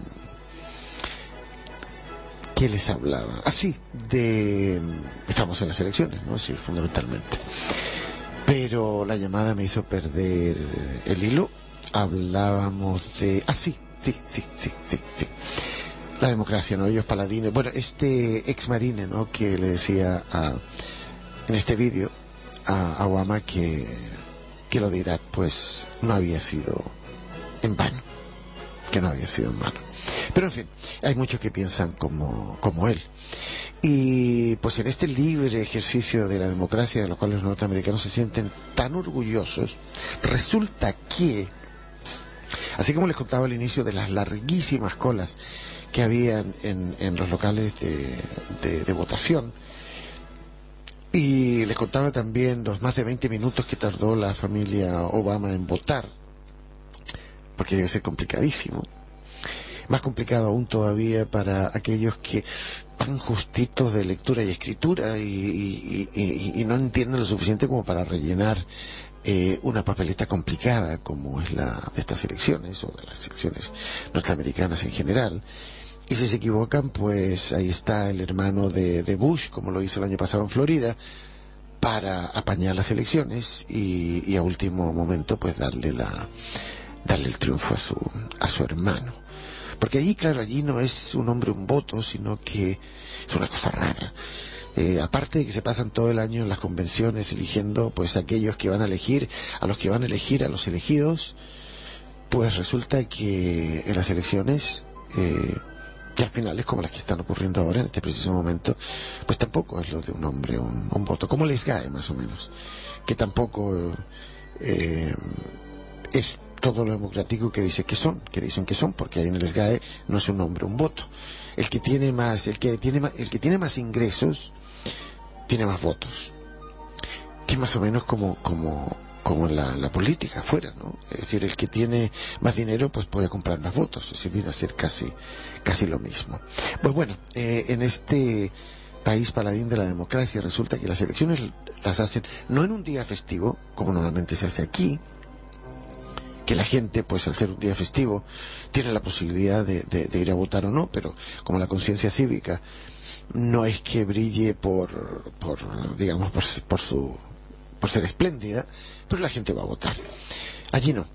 ¿Qué les hablaba? Ah, sí, de... Estamos en las elecciones, ¿no? Sí, fundamentalmente. Pero la llamada me hizo perder el hilo. Hablábamos de... Ah, sí, sí, sí, sí, sí, sí. La democracia, ¿no? Ellos paladines. Bueno, este ex marine, ¿no? Que le decía a, en este vídeo a, a Obama que, que lo de Irak, pues, no había sido en vano. Que no había sido en vano. Pero, en fin, hay muchos que piensan como, como él. Y pues en este libre ejercicio de la democracia de lo cual los norteamericanos se sienten tan orgullosos, resulta que, así como les contaba al inicio de las larguísimas colas que habían en, en los locales de, de, de votación, y les contaba también los más de veinte minutos que tardó la familia Obama en votar, porque debe ser complicadísimo. Más complicado aún todavía para aquellos que van justitos de lectura y escritura y, y, y, y no entienden lo suficiente como para rellenar eh, una papeleta complicada como es la de estas elecciones o de las elecciones norteamericanas en general. Y si se equivocan, pues ahí está el hermano de, de Bush, como lo hizo el año pasado en Florida, para apañar las elecciones y, y a último momento pues darle la darle el triunfo a su a su hermano. Porque allí, claro, allí no es un hombre un voto, sino que es una cosa rara. Eh, aparte de que se pasan todo el año en las convenciones eligiendo pues aquellos que van a elegir, a los que van a elegir a los elegidos, pues resulta que en las elecciones, eh, que al final es como las que están ocurriendo ahora en este preciso momento, pues tampoco es lo de un hombre un, un voto, como les cae más o menos, que tampoco eh, es todo lo democrático que dice que son, que dicen que son, porque ahí en el S G A E no es un hombre un voto. El que tiene más, el que tiene más, el que tiene más ingresos tiene más votos. Que es más o menos como como como la, la política afuera, ¿no? Es decir, el que tiene más dinero pues puede comprar más votos. Es decir, viene a ser casi casi lo mismo. Pues bueno, eh, en este país paladín de la democracia resulta que las elecciones las hacen no en un día festivo, como normalmente se hace aquí, que la gente, pues al ser un día festivo, tiene la posibilidad de, de, de ir a votar o no, pero como la conciencia cívica no es que brille por, por digamos, por, por su por ser espléndida, pues la gente va a votar. Allí no.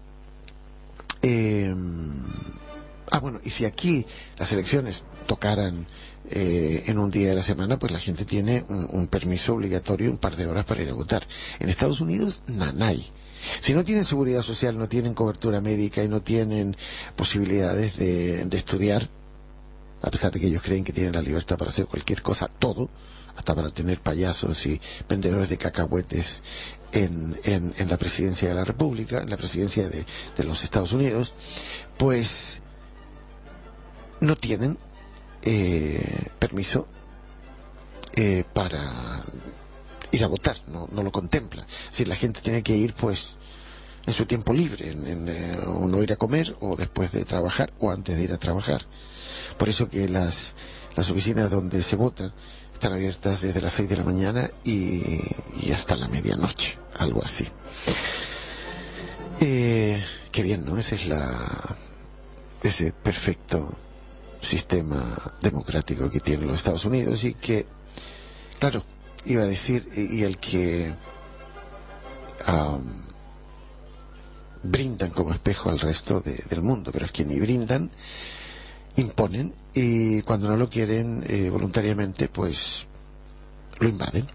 Eh, ah, bueno, y si aquí las elecciones tocaran eh, en un día de la semana, pues la gente tiene un, un permiso obligatorio, un par de horas para ir a votar. En Estados Unidos, nanay. Si no tienen seguridad social, no tienen cobertura médica y no tienen posibilidades de, de estudiar, a pesar de que ellos creen que tienen la libertad para hacer cualquier cosa, todo, hasta para tener payasos y vendedores de cacahuetes en, en, en la presidencia de la República, en la presidencia de, de los Estados Unidos, pues no tienen eh, permiso eh, para ir a votar, no, no lo contempla. Si la gente tiene que ir, pues, en su tiempo libre, en, en, eh, o no ir a comer, o después de trabajar, o antes de ir a trabajar. Por eso que las, las oficinas donde se vota están abiertas desde las seis de la mañana y, y hasta la medianoche, algo así. Eh, qué bien, ¿no? Ese es la, ese perfecto sistema democrático que tienen los Estados Unidos y que, claro, iba a decir, y, y el que um, brindan como espejo al resto de, del mundo, pero es que ni brindan, imponen, y cuando no lo quieren eh, voluntariamente, pues lo invaden.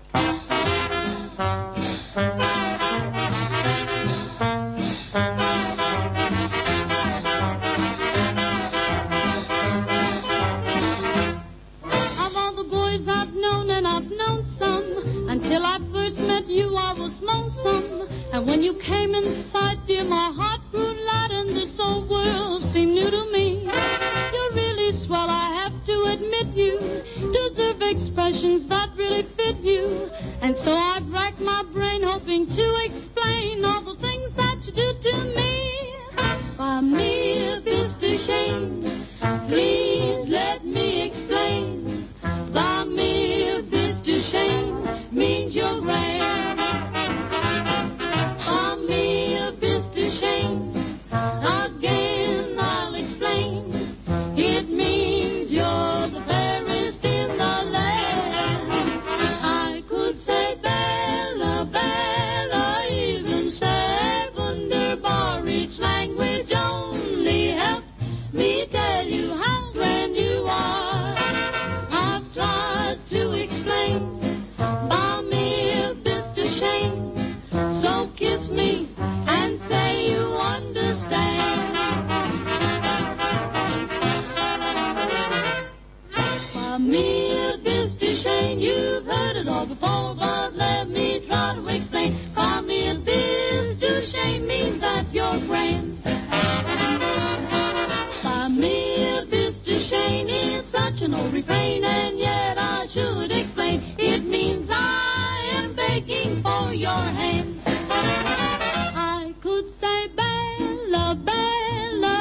Until I first met you, I was lonesome. And when you came inside, dear, my heart grew light and this old world seemed new to me. You're really swell, I have to admit you deserve expressions that really fit you. And so I've racked my brain hoping to explain all the things that you do to me. By me, if it's a shame, please let me explain. By me, if it's a shame, means you're grand. For me, a bit to shame. Again, I'll explain. It means you're the fairest in the land. I could say Bella, Bella, even say wunderbar. Each language only helps me tell you how grand you are. I've tried to explain. So kiss me and say you understand. For me it is to shame. You've heard it all before, but let me try to explain. For me it is to shame means that you're grand. For me it is to shame. It's such an old refrain, and yet I should explain. It means I am begging for your hand. I could say Bella, Bella,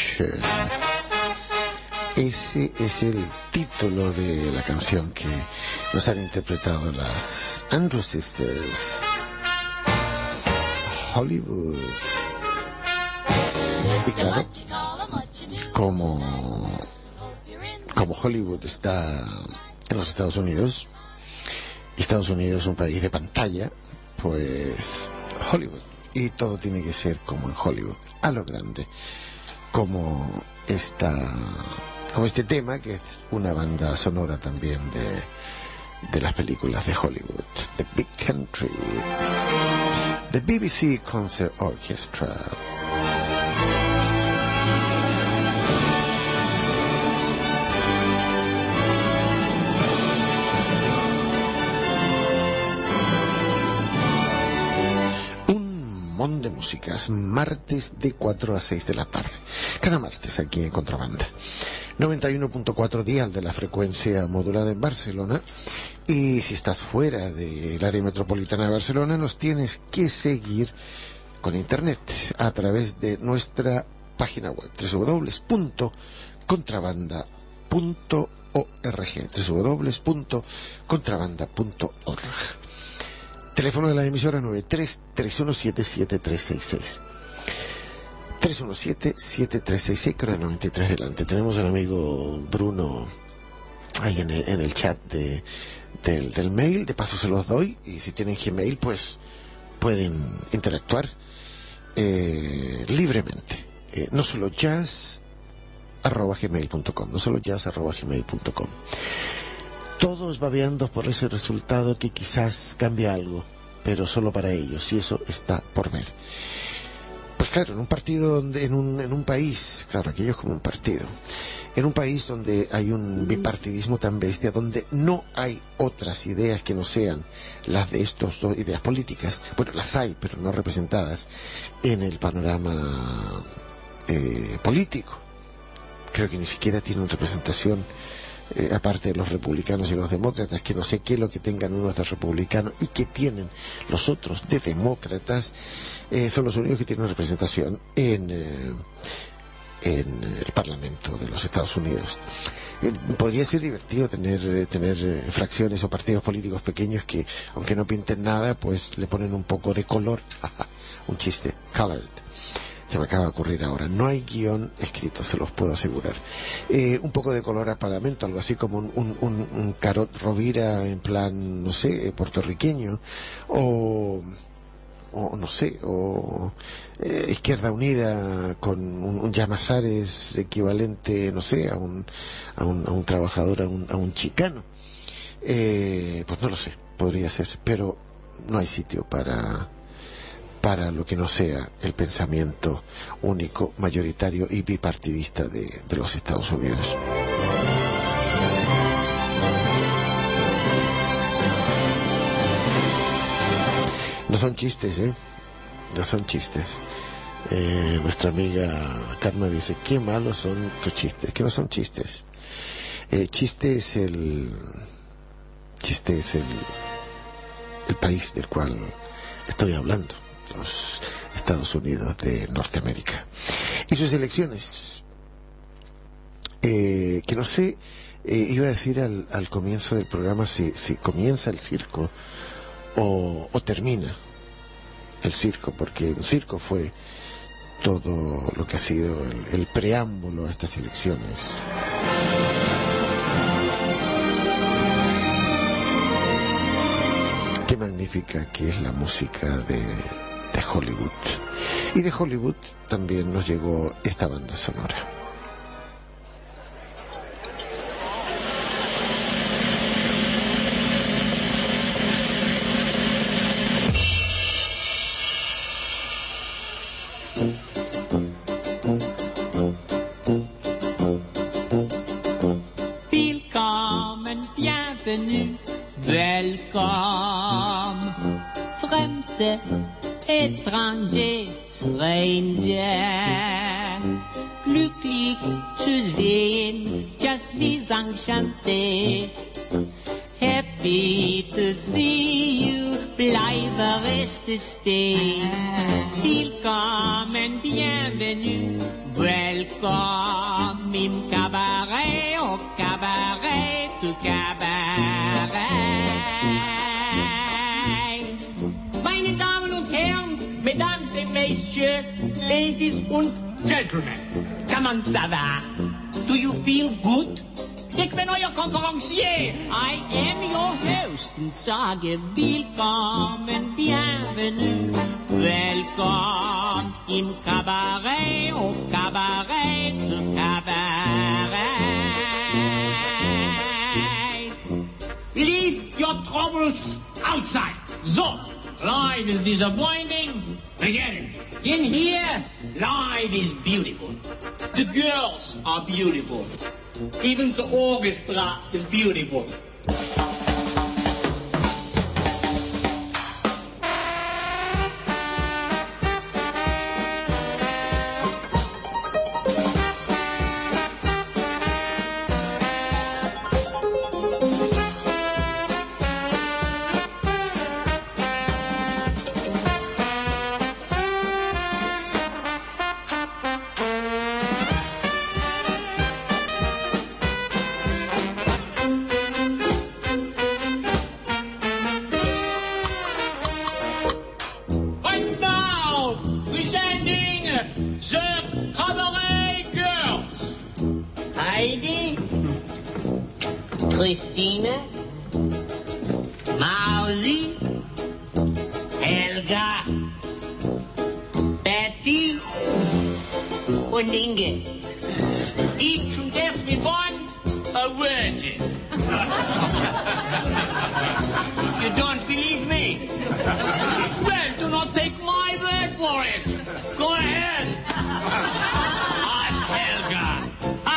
Ese es el título de la canción que nos han interpretado las Andrews Sisters. Hollywood. Y claro, como, como Hollywood está en los Estados Unidos, y Estados Unidos es un país de pantalla, pues Hollywood. Y todo tiene que ser como en Hollywood, a lo grande. Como esta, como este tema, que es una banda sonora también de, de las películas de Hollywood, The Big Country, The B B C Concert Orchestra. De músicas, martes de cuatro a seis de la tarde, cada martes aquí en Contrabanda, noventa y uno punto cuatro dial de la frecuencia modulada en Barcelona. Y si estás fuera del área metropolitana de Barcelona, nos tienes que seguir con internet a través de nuestra página web doble u doble u doble u punto contrabanda punto org, doble u doble u doble u punto contrabanda punto org. Teléfono de la emisora nueve tres, tres uno siete, siete tres seis seis. tres uno siete, siete tres seis seis con el noventa y tres delante. Tenemos al amigo Bruno ahí en el, en el chat de, del, del mail. De paso se los doy. Y si tienen Gmail, pues pueden interactuar eh, libremente. Eh, no solo jazz arroba gmail punto com. No solo jazz arroba gmail punto com. Todos babeando por ese resultado que quizás cambie algo, pero solo para ellos, y eso está por ver. Pues claro, en un partido donde, en un, en un país, claro, aquello es como un partido, en un país donde hay un bipartidismo tan bestia, donde no hay otras ideas que no sean las de estas dos ideas políticas, bueno, las hay, pero no representadas en el panorama eh, político. Creo que ni siquiera tienen representación. Eh, aparte de los republicanos y los demócratas, que no sé qué es lo que tengan unos de republicanos y que tienen los otros de demócratas, eh, son los únicos que tienen representación en, eh, en el Parlamento de los Estados Unidos. Eh, podría ser divertido tener, eh, tener eh, fracciones o partidos políticos pequeños que, aunque no pinten nada, pues le ponen un poco de color. Un chiste, colored. Se me acaba de ocurrir ahora. No hay guión escrito, se los puedo asegurar. Eh, un poco de color a pagamento, algo así como un, un, un, un Carot Rovira en plan, no sé, puertorriqueño, o, o no sé, o eh, Izquierda Unida con un, un Llamazares equivalente, no sé, a un, a un, a un trabajador, a un, a un chicano. Eh, pues no lo sé, podría ser, pero no hay sitio para... para lo que no sea el pensamiento único, mayoritario y bipartidista de, de los Estados Unidos. No son chistes, ¿eh? No son chistes. Eh, nuestra amiga Karma dice, qué malos son tus chistes. Que no son chistes. Eh, chiste es el... Chiste es el... el país del cual estoy hablando. Los Estados Unidos de Norteamérica y sus elecciones, eh, que no sé, eh, iba a decir al, al comienzo del programa si, si comienza el circo o, o termina el circo, porque el circo fue todo lo que ha sido el, el preámbulo a estas elecciones. Qué magnífica que es la música de de Hollywood. Y de Hollywood también nos llegó esta banda sonora. Willkommen, bienvenue, welcome, fremde étranger, stranger, glücklich zu sehen, just wie enchanté, happy to see you, bleibe reste stay, willkommen, bienvenue, Welcome im Cabaret, au Cabaret, du Cabaret. Meine Damen und Herren, Mesdames et Messieurs, Ladies und Gentlemen, comment ça va? Do you feel good? Ik ben euer Konferencier. I am your host und sage willkommen, bienvenue. Welcome im Cabaret, au Cabaret, du Cabaret. Leave your troubles outside. So, life is disappointing. Forget it. In here, life is beautiful. The girls are beautiful. Even the orchestra is beautiful. Christine, Mausi, Helga, Betty und Inge. Each and every one a virgin. If you don't believe me, well, do not take my word for it. Go ahead. Ask Helga.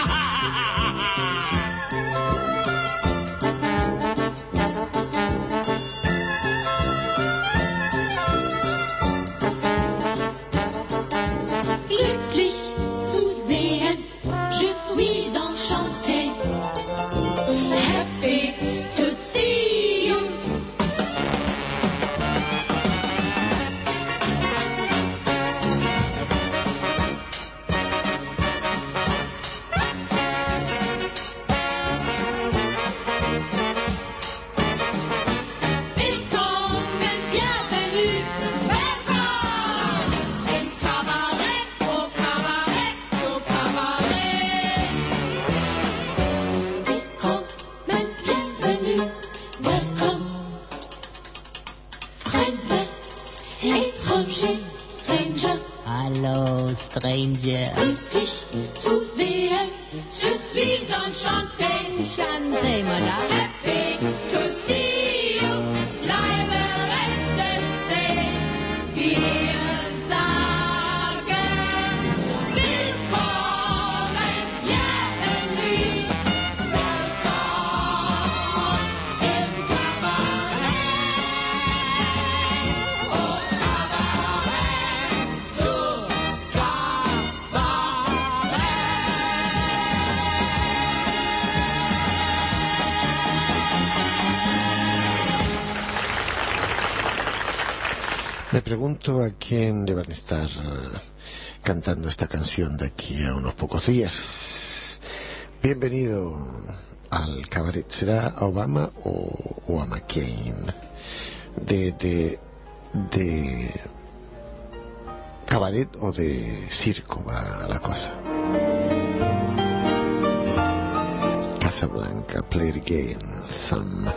Stranger. Glücklich zu sehen, je suis enchanté. Enchanté, madame. Happy to see you, bleibe resteste. Wir sagen willkommen, bienvenue. Willkommen im Cabaret. Au Cabaret, du Me pregunto a quién le van a estar uh, cantando esta canción de aquí a unos pocos días. Bienvenido al cabaret. ¿Será a Obama o, o a McCain? De, de, de cabaret o de circo va la cosa. Casablanca, play it again, Sam.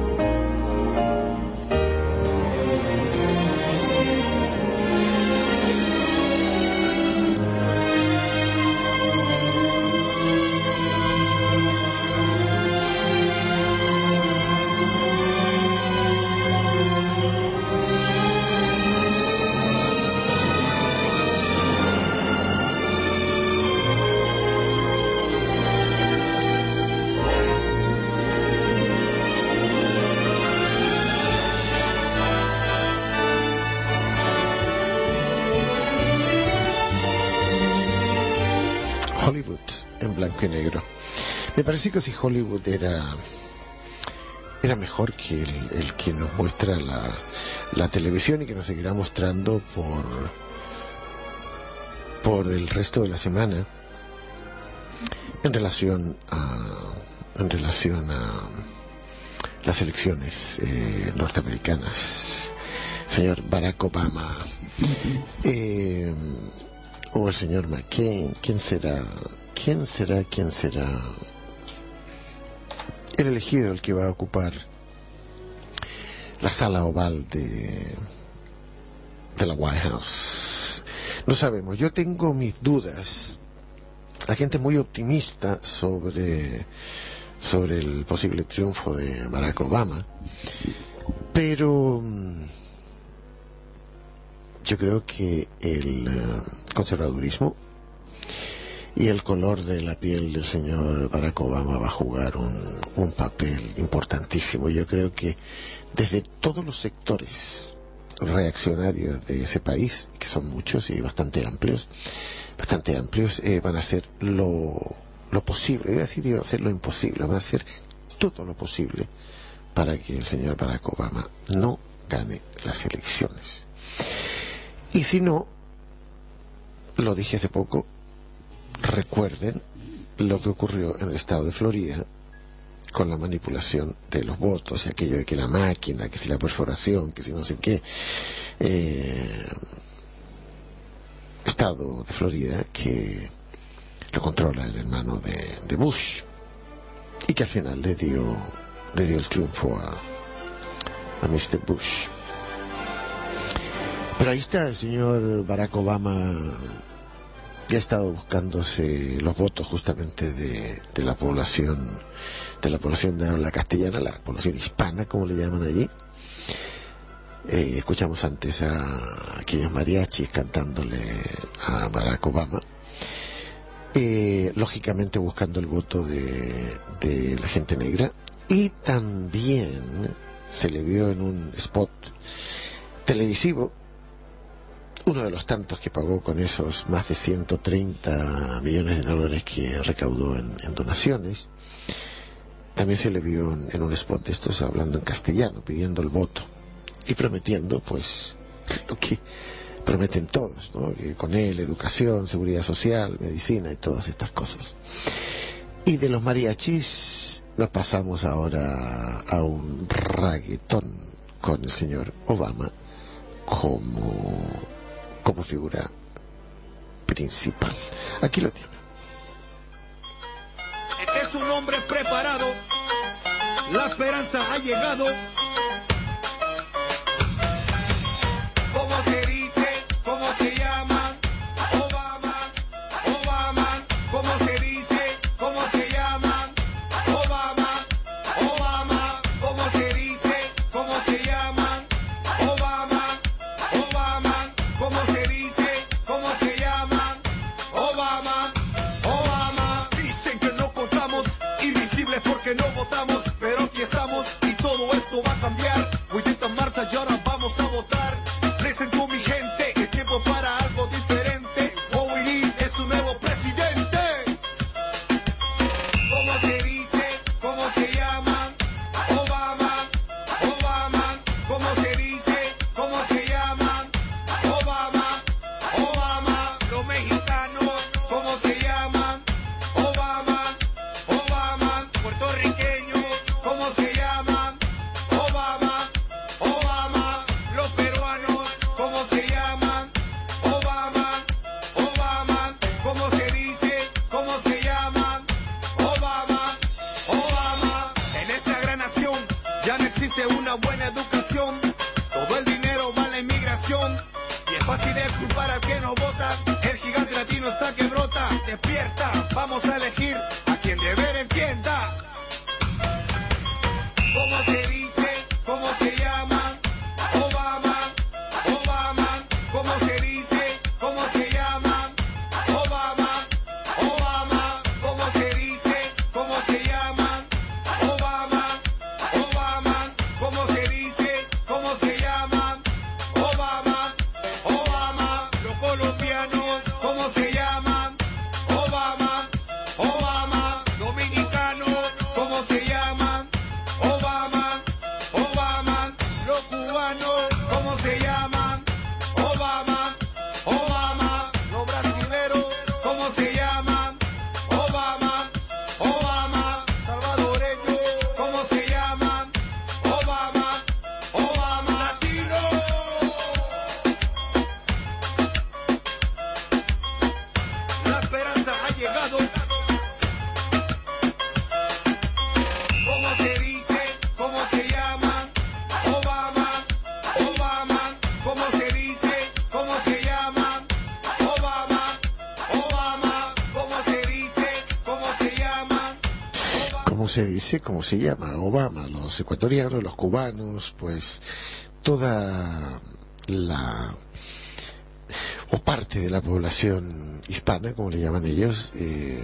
Hollywood en blanco y negro. Me parece que si Hollywood era era mejor que el, el que nos muestra la, la televisión y que nos seguirá mostrando por por el resto de la semana en relación a en relación a las elecciones eh, norteamericanas. Señor Barack Obama eh, o el señor McCain, ¿quién será? ¿Quién será? ¿Quién será el elegido, el que va a ocupar la sala oval de de la White House? No sabemos. Yo tengo mis dudas. La gente es muy optimista sobre sobre el posible triunfo de Barack Obama, pero yo creo que el uh, conservadurismo y el color de la piel del señor Barack Obama va a jugar un, un papel importantísimo. Yo creo que desde todos los sectores reaccionarios de ese país, que son muchos y bastante amplios, bastante amplios, eh, van a hacer lo, lo posible, voy a decir, van a hacer lo imposible, van a hacer todo lo posible para que el señor Barack Obama no gane las elecciones. Y si no, lo dije hace poco, recuerden lo que ocurrió en el estado de Florida con la manipulación de los votos y aquello de que la máquina, que si la perforación, que si no sé qué. Eh, estado de Florida que lo controla el hermano de, de Bush y que al final le dio le dio el triunfo a, a mister Bush. Pero ahí está el señor Barack Obama, ya ha estado buscándose los votos justamente de, de la población de la población de habla castellana, la población hispana, como le llaman allí. Eh, escuchamos antes a aquellos mariachis cantándole a Barack Obama, eh, lógicamente buscando el voto de, de la gente negra, y también se le vio en un spot televisivo, uno de los tantos que pagó con esos más de ciento treinta millones de dólares que recaudó en, en donaciones. También se le vio en, en un spot de estos hablando en castellano, pidiendo el voto y prometiendo, pues, lo que prometen todos, ¿no? Que con él, educación, seguridad social, medicina y todas estas cosas. Y de los mariachis nos pasamos ahora a un reggaetón con el señor Obama como, como figura principal. Aquí lo tiene. Este es un hombre preparado, la esperanza ha llegado. ¿Cómo se dice? ¿Cómo se llama? Obama, Obama. ¿Cómo se dice? ¿Cómo se llama? Obama, Obama. ¿Cómo se dice? ¿Cómo se llama? Obama, Obama. ¿Cómo se dice? ¿Cómo se llama? Obama, Obama. Dicen que no contamos, invisibles porque no votamos, pero aquí estamos y todo esto va ¿cómo se dice? ¿Cómo se llama? Obama, los ecuatorianos, los cubanos, pues toda la o parte de la población hispana, como le llaman ellos, eh,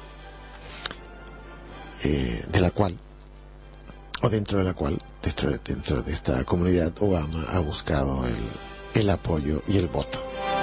eh, de la cual, o dentro de la cual, dentro de, dentro de esta comunidad, Obama ha buscado el, el apoyo y el voto.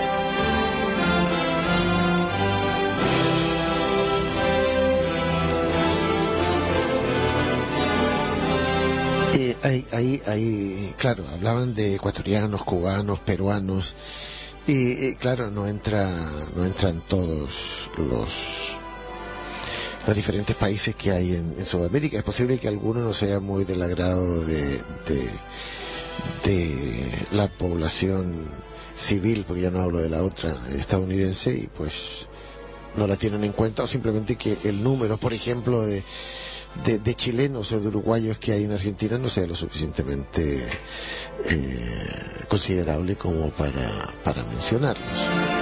Eh, ahí, ahí, ahí, claro, hablaban de ecuatorianos, cubanos, peruanos, y, y claro, no entra, no entran todos los los diferentes países que hay en, en Sudamérica. Es posible que alguno no sea muy del agrado de, de, de la población civil, porque ya no hablo de la otra, estadounidense, y pues no la tienen en cuenta, o simplemente que el número, por ejemplo, de De, de chilenos o de uruguayos que hay en Argentina no sea lo suficientemente eh, considerable como para, para mencionarlos.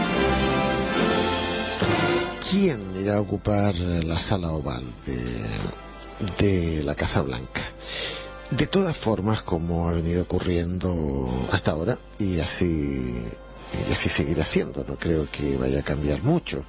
¿Quién irá a ocupar la sala oval de, de la Casa Blanca? De todas formas, como ha venido ocurriendo hasta ahora, y así, y así seguirá siendo, no creo que vaya a cambiar mucho.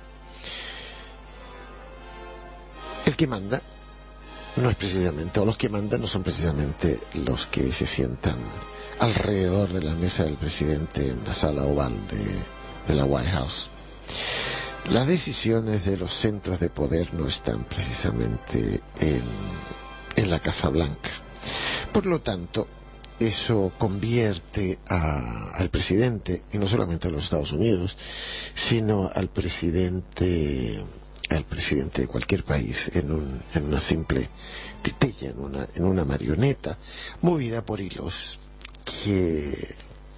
El que manda no es precisamente, o los que mandan no son precisamente los que se sientan alrededor de la mesa del presidente en la sala oval de, de la White House. Las decisiones de los centros de poder no están precisamente en, en la Casa Blanca. Por lo tanto, eso convierte a, al presidente, y no solamente a los Estados Unidos, sino al presidente al presidente de cualquier país en, un, en una simple titella, en una, en una marioneta movida por hilos que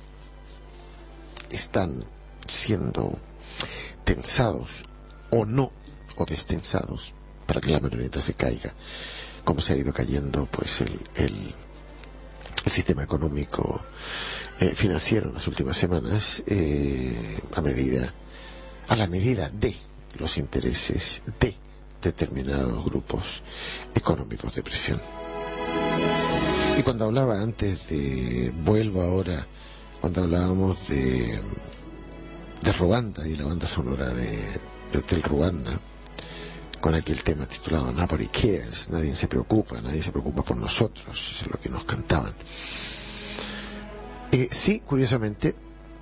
están siendo tensados o no, o destensados, para que la marioneta se caiga, como se ha ido cayendo pues el, el, el sistema económico eh, financiero en las últimas semanas, eh, a medida a la medida de los intereses de determinados grupos económicos de presión. Y cuando hablaba antes de, vuelvo ahora, cuando hablábamos de de Ruanda y la banda sonora de, de Hotel Ruanda, con aquel tema titulado Nobody Cares, nadie se preocupa, nadie se preocupa por nosotros, eso es lo que nos cantaban. Eh, sí, curiosamente,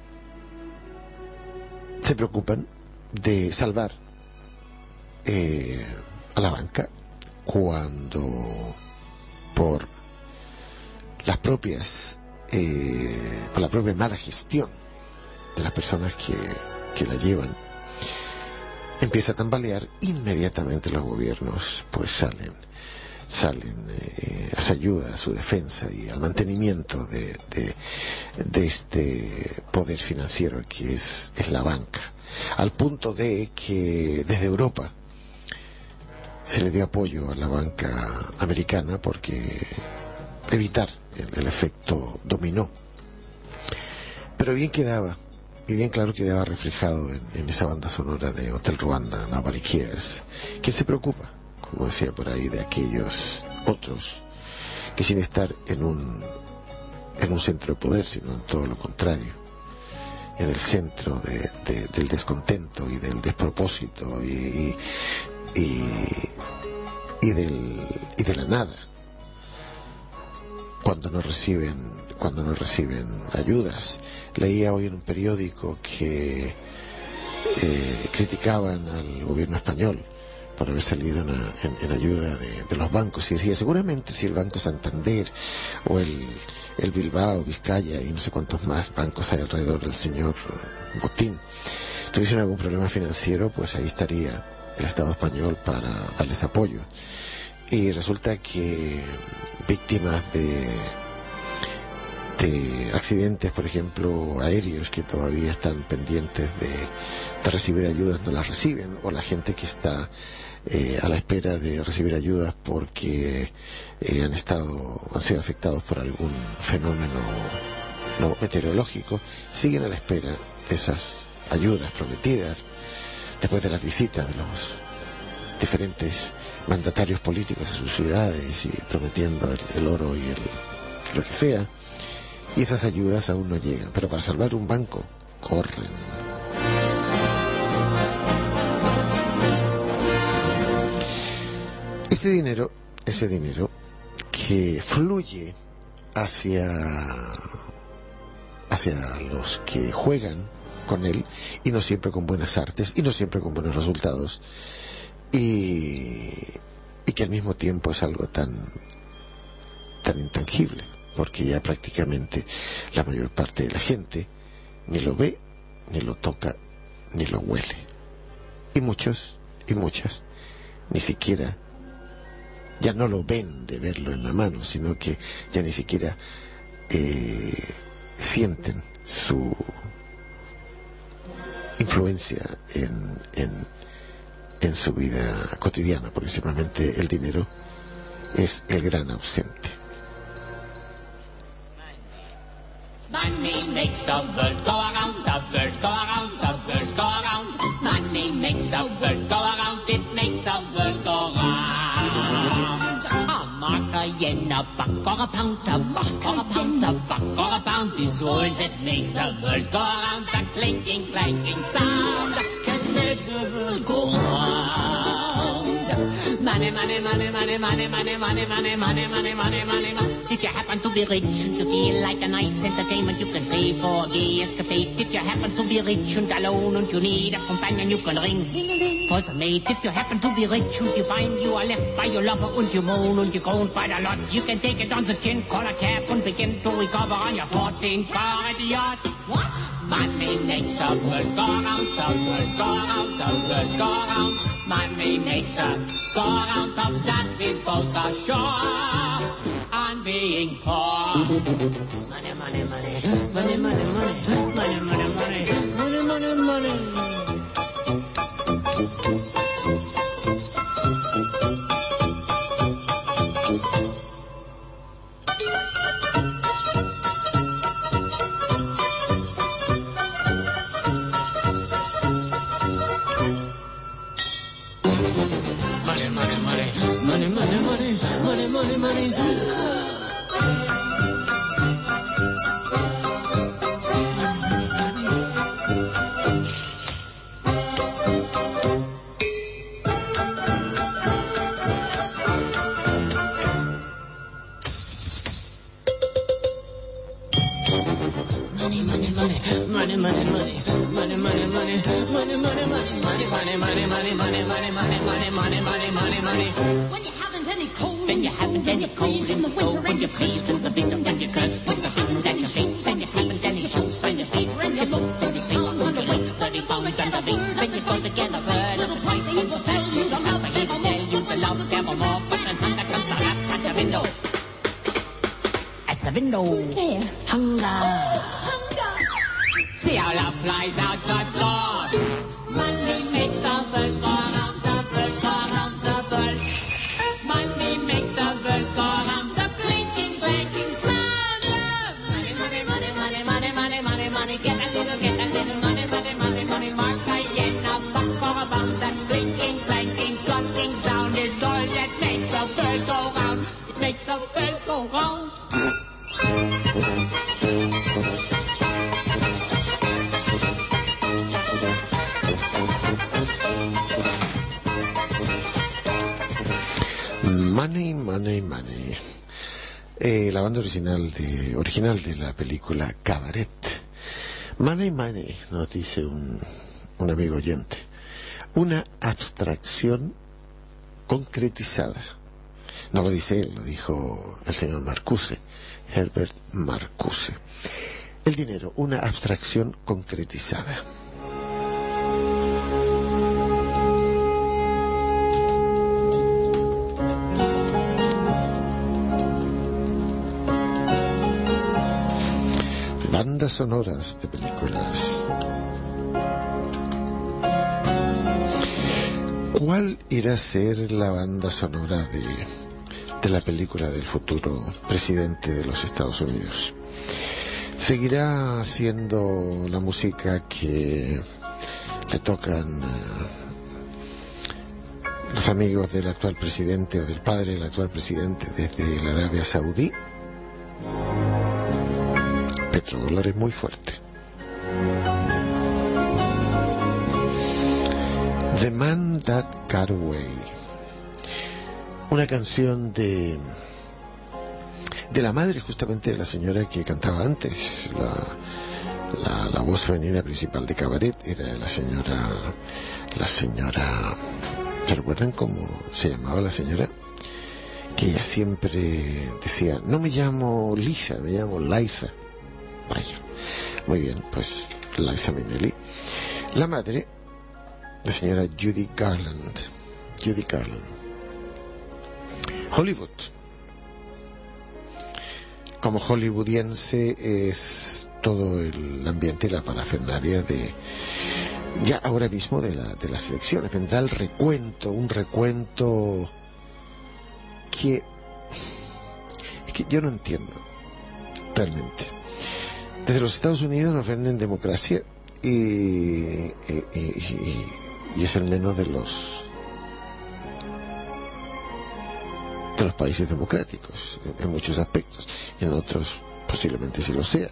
se preocupan de salvar eh, a la banca cuando por las propias eh, por la propia mala gestión de las personas que, que la llevan empieza a tambalear, inmediatamente los gobiernos pues salen salen eh, a su ayuda, a su defensa y al mantenimiento de, de, de este poder financiero que es, es la banca, al punto de que desde Europa se le dio apoyo a la banca americana porque evitar el, el efecto dominó. Pero bien quedaba, y bien claro quedaba reflejado en, en esa banda sonora de Hotel Ruanda, Nobody Cares, que se preocupa, como decía por ahí, de aquellos otros que sin estar en un en un centro de poder, sino en todo lo contrario, en el centro de, de, del descontento y del despropósito y, y, y, y del y de la nada, cuando no reciben cuando no reciben ayudas. Leía hoy en un periódico que eh, criticaban al gobierno español por haber salido en, en, en ayuda de, de los bancos, y decía, seguramente si el Banco Santander o el, el Bilbao, Vizcaya y no sé cuántos más bancos hay alrededor del señor Botín tuviesen algún problema financiero, pues ahí estaría el Estado español para darles apoyo. Y resulta que víctimas de de accidentes, por ejemplo, aéreos, que todavía están pendientes de, de recibir ayudas, no las reciben, o la gente que está eh, a la espera de recibir ayudas porque eh, han estado han sido afectados por algún fenómeno no meteorológico, siguen a la espera de esas ayudas prometidas después de las visitas de los diferentes mandatarios políticos de sus ciudades y prometiendo el, el oro y el lo que sea, y esas ayudas aún no llegan, pero para salvar un banco corren. Ese dinero, ese dinero que fluye hacia hacia los que juegan con él, y no siempre con buenas artes y no siempre con buenos resultados, y, y que al mismo tiempo es algo tan tan intangible, porque ya prácticamente la mayor parte de la gente ni lo ve, ni lo toca, ni lo huele, y muchos y muchas ni siquiera ya no lo ven de verlo en la mano, sino que ya ni siquiera eh, sienten su influencia en, en, en su vida cotidiana, porque simplemente el dinero es el gran ausente. Money makes the world go around, the world go around, the world go around. Money makes the world go around, it makes the world go round. A mark, a yen, a buck, or a pound, a buck, or a pound, a buck, or a pound is all that makes the world go around. The clinking, clanking sound can make the world go round. Money, money, money, money, money, money, money, money, money, money, money, money, money. If you happen to be rich and you feel like a night's entertainment, you can pay for a gay escapade. If you happen to be rich and alone and you need a companion, you can ring for some mate. If you happen to be rich and you find you are left by your lover and you moan and you groan quite a lot, you can take it on the chin, call a cab and begin to recover on your fourteen car at the yacht. What? Money makes the world go round, the world go round, the world go round. Money makes the go round of that we both are sure on being poor. Money, money, money, money, money, money, money, money, money, money, money, money. Who's there? Hunger. Oh, hunger. See how love flies out the door. Money makes the world go round, the world go round, the world. Money makes the world go round, the clinking, clanking sound. Money, money, money, money, money, money, money, money. Get a little, get a little money, money, money, money. Mark a yen, a buck for a pound. That clinking, clanking, clunking sound is all that makes the world go round. It makes the world go round. Money, money, money. Eh, la banda original de original de la película Cabaret. Money, money, nos dice un, un amigo oyente. Una abstracción concretizada. No lo dice él, lo dijo el señor Marcuse, Herbert Marcuse. El dinero, una abstracción concretizada. Bandas sonoras de películas. ¿Cuál irá a ser la banda sonora de, de la película del futuro presidente de los Estados Unidos? ¿Seguirá siendo la música que le tocan uh, los amigos del actual presidente o del padre del actual presidente desde la Arabia Saudí. Petrodólar es muy fuerte. The Man That Got Away, una canción de de la madre justamente de la señora que cantaba antes. La, la, la voz femenina principal de Cabaret era la señora la señora ¿se recuerdan cómo se llamaba la señora? Que ella siempre decía, no me llamo Lisa, me llamo Liza. Vaya, muy bien, pues Liza Minnelli. La madre, la señora Judy Garland. Judy Garland. Hollywood. Como hollywoodiense es todo el ambiente y la parafernalia de ya ahora mismo de la de las elecciones. Vendrá el recuento, un recuento que es que yo no entiendo realmente. Desde los Estados Unidos nos venden democracia y, y, y, y es el menos de los de los países democráticos en, en muchos aspectos, en otros posiblemente sí lo sea.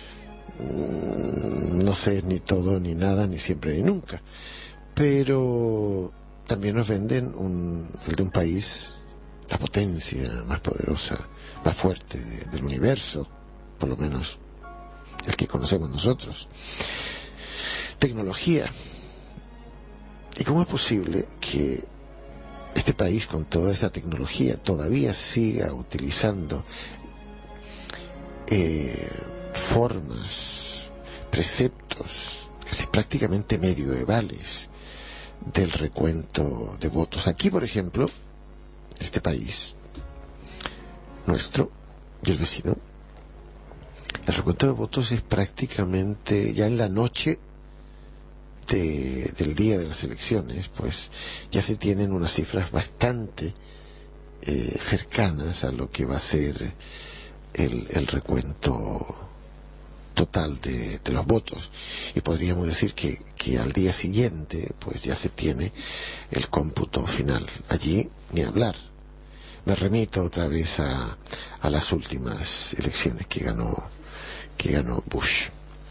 No sé ni todo ni nada ni siempre ni nunca, pero también nos venden un, el de un país, la potencia más poderosa, más fuerte de, del universo, por lo menos el que conocemos nosotros. Tecnología. ¿Y cómo es posible que este país con toda esa tecnología todavía siga utilizando eh, formas, preceptos casi prácticamente medievales del recuento de votos? Aquí, por ejemplo, este país nuestro y el vecino, el recuento de votos es prácticamente ya en la noche de, del día de las elecciones, pues ya se tienen unas cifras bastante eh, cercanas a lo que va a ser el, el recuento total de, de los votos, y podríamos decir que, que al día siguiente pues ya se tiene el cómputo final. Allí ni hablar. Me remito otra vez a, a las últimas elecciones que ganó que ganó Bush.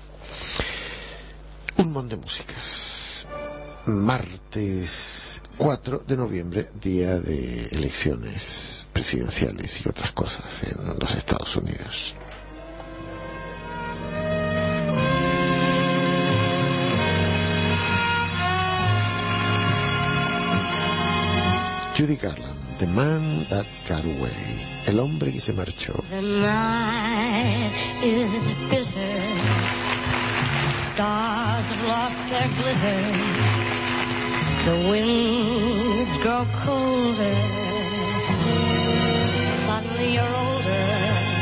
Un montón de músicas. Martes cuatro de noviembre, día de elecciones presidenciales y otras cosas en los Estados Unidos. Judy Garland, The Man That Got Away, el hombre que se marchó. The night is bitter, stars have lost their glitter, the winds grow colder, suddenly you're older,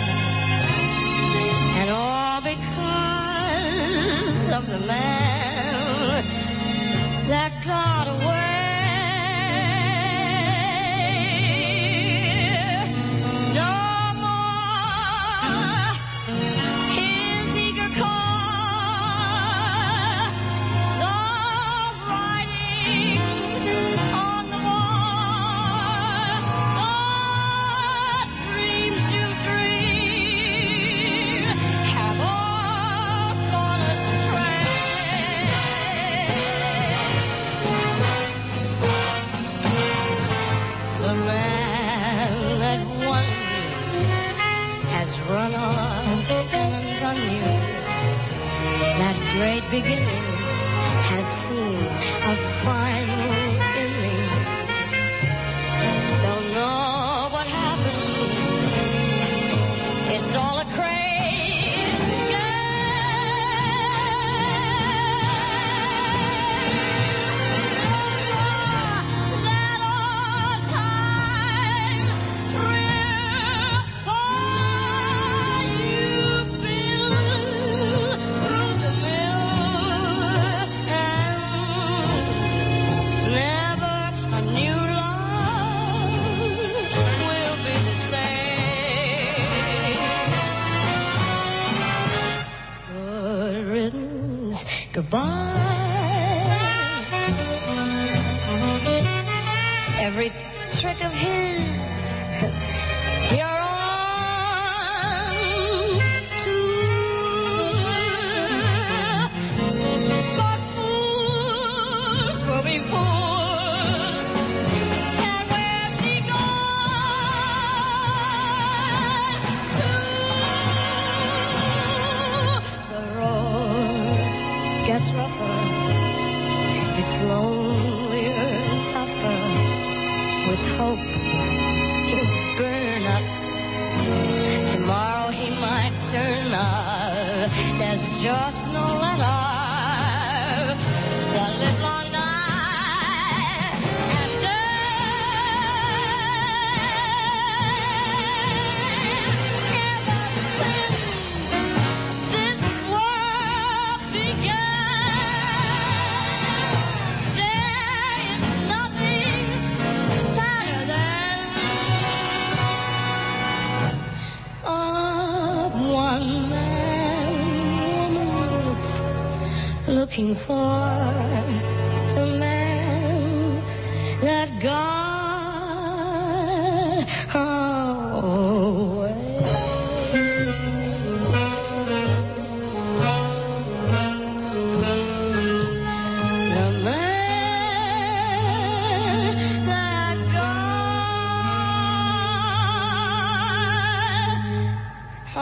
and all because of the man that got away. Run off and undone you. That great beginning has seen a final ending. Don't know what happened. It's all a crazy that all time thrill for you've been through the mill and never a new love will be the same. Good riddance, goodbye. trick of his. You're on too. But fools will be fools. And where's he gone to? The road gets rougher. It's lonelier, tougher. With hope, you burn up. Tomorrow he might turn up. There's just no let up. The livelong night after. Ever since this world began, there is nothing sadder than of one man, woman, looking for the man that got away. The man that got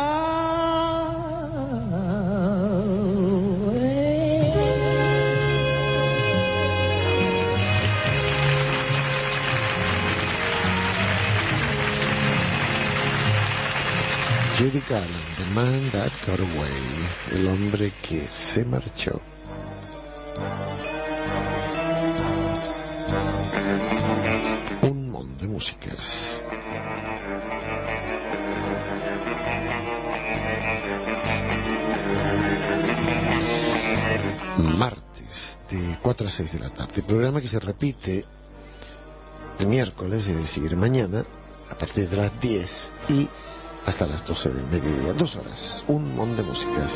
Judy Garland, The Man That Got Away, el hombre que se marchó. Un montón de músicas. Martes, de cuatro a seis de la tarde. Programa que se repite el miércoles, es decir, mañana, a partir de las diez y hasta las doce del mediodía. Dos horas, un montón de músicas.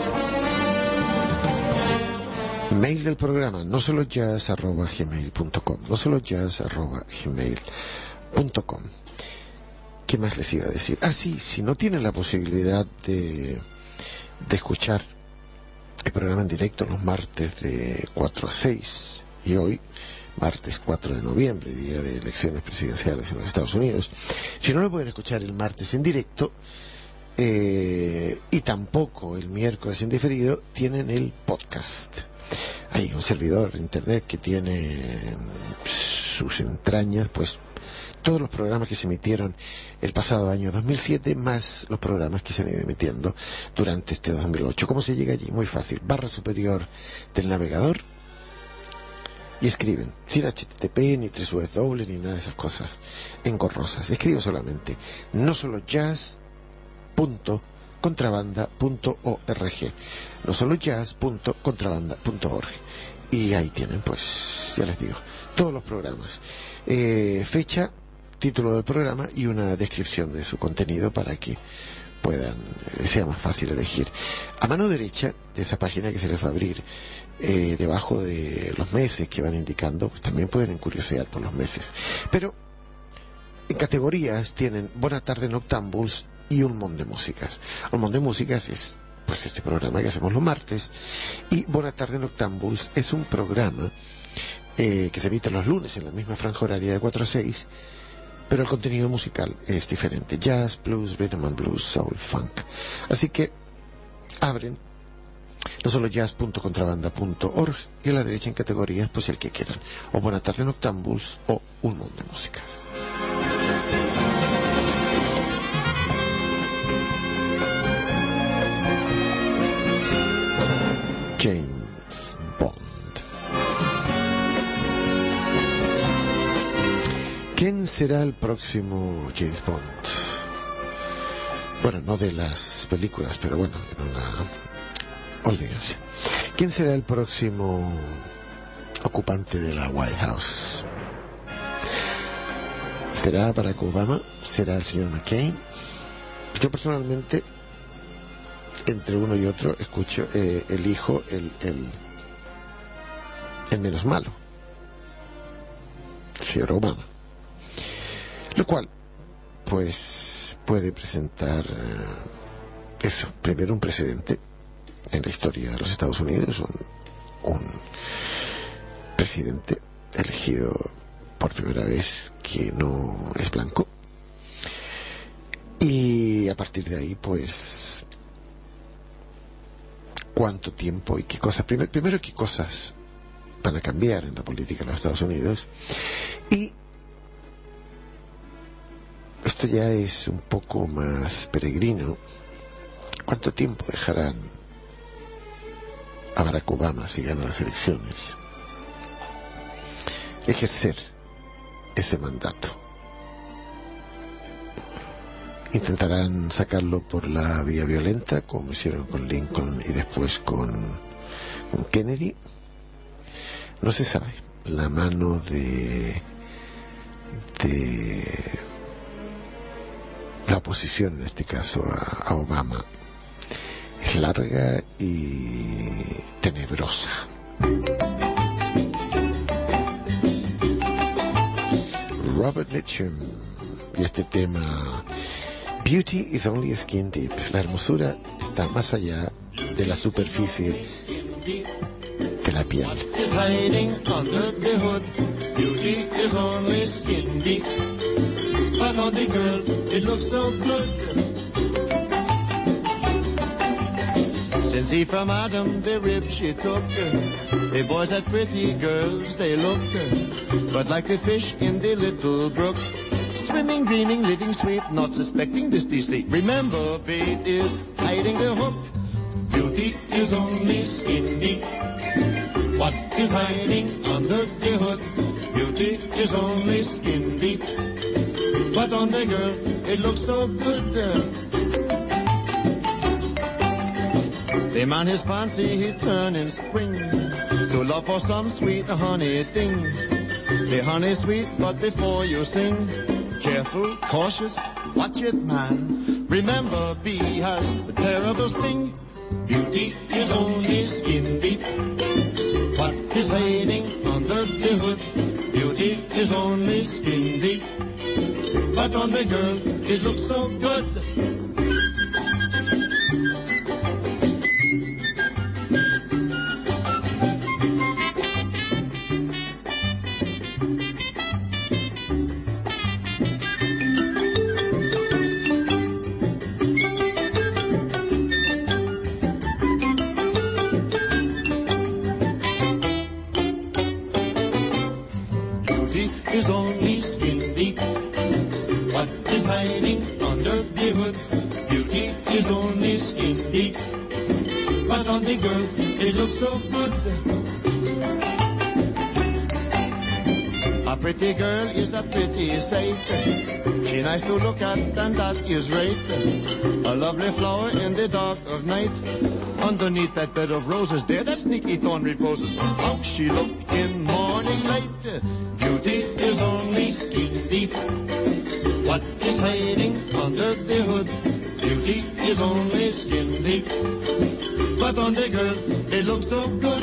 Mail del programa, no solo jazz arroba gmail punto com, no solo jazz arroba gmail punto com. ¿Qué más les iba a decir? Ah, sí, si no tienen la posibilidad de, de escuchar el programa en directo los martes de cuatro a seis, y hoy, martes cuatro de noviembre, día de elecciones presidenciales en los Estados Unidos, si no lo pueden escuchar el martes en directo, eh, y tampoco el miércoles en diferido, tienen el podcast. Hay un servidor de internet que tiene sus entrañas, pues, todos los programas que se emitieron el pasado año dos mil siete, más los programas que se han ido emitiendo durante este dos mil ocho. ¿Cómo se llega allí? Muy fácil. Barra superior del navegador y escriben, sin H T T P, ni tres W, ni nada de esas cosas engorrosas. Escriben solamente, no solo jazz punto contrabanda punto org, no solo jazz punto contrabanda punto org. Y ahí tienen, pues, ya les digo, todos los programas. Eh, fecha, título del programa y una descripción de su contenido para que puedan, eh, sea más fácil elegir. A mano derecha de esa página que se les va a abrir, eh, debajo de los meses que van indicando, pues también pueden curiosear por los meses. Pero en categorías tienen Buena Tarde Noctambuls y Un Mon de Músicas. Un Mon de Músicas es, pues, este programa que hacemos los martes, y Buena Tarde Noctambuls es un programa eh, que se emite los lunes en la misma franja horaria de cuatro a seis, pero el contenido musical es diferente: jazz, blues, rhythm and blues, soul, funk. Así que abren no solo jazz punto contrabanda punto org y a la derecha en categorías, pues el que quieran, o Buena Tarde Noctambuls o Un Mon de Músicas. James Bond. ¿Quién será el próximo James Bond? Bueno, no de las películas, pero bueno, en una... olvídense. ¿Quién será el próximo ocupante de la White House? ¿Será Barack Obama? ¿Será el señor McCain? Yo personalmente, entre uno y otro, escucho, eh, elijo el, el, el menos malo, el señor Obama. Lo cual, pues, puede presentar eh, eso, primero un precedente en la historia de los Estados Unidos, un, un presidente elegido por primera vez que no es blanco, y a partir de ahí, pues, cuánto tiempo y qué cosas, primero, primero qué cosas van a cambiar en la política de los Estados Unidos, y esto ya es un poco más peregrino, cuánto tiempo dejarán a Barack Obama, si gana las elecciones, ejercer ese mandato. Intentarán sacarlo por la vía violenta, como hicieron con Lincoln y después con, con Kennedy. No se sabe. La mano de de la oposición, en este caso a, a Obama, es larga y tenebrosa. Robert Mitchum y este tema Beauty is only skin deep. La hermosura está más allá de la superficie de la piel. Is hiding under the hood. Beauty is only skin deep. But on the girl, it looks so good. Since Eve from Adam, the rib she took. The boys had pretty girls, they look. But like the fish in the little brook, swimming, dreaming, living sweet, not suspecting this deceit. Remember, bait is hiding the hook. Beauty is only skin deep. What is hiding under the hood? Beauty is only skin deep. But on the girl, it looks so good. The man his fancy he turn in spring to love for some sweet honey thing. The honey sweet, but before you sing, careful, cautious, watch it, man. Remember, bee has the terrible sting. Beauty is only skin deep. What is hiding under the hood? Beauty is only skin deep. But on the girl, it looks so good. Is only skin deep. What is hiding under the hood? Beauty is only skin deep. But on the girl, it looks so good. A pretty girl is a pretty sight. She nice to look at, and that is right. A lovely flower in the dark of night. Underneath that bed of roses there, that sneaky thorn reposes. How she look in morning light. Beauty is only skin deep. What is hiding under the hood? Beauty is only skin deep. But on the girl, it looks so good.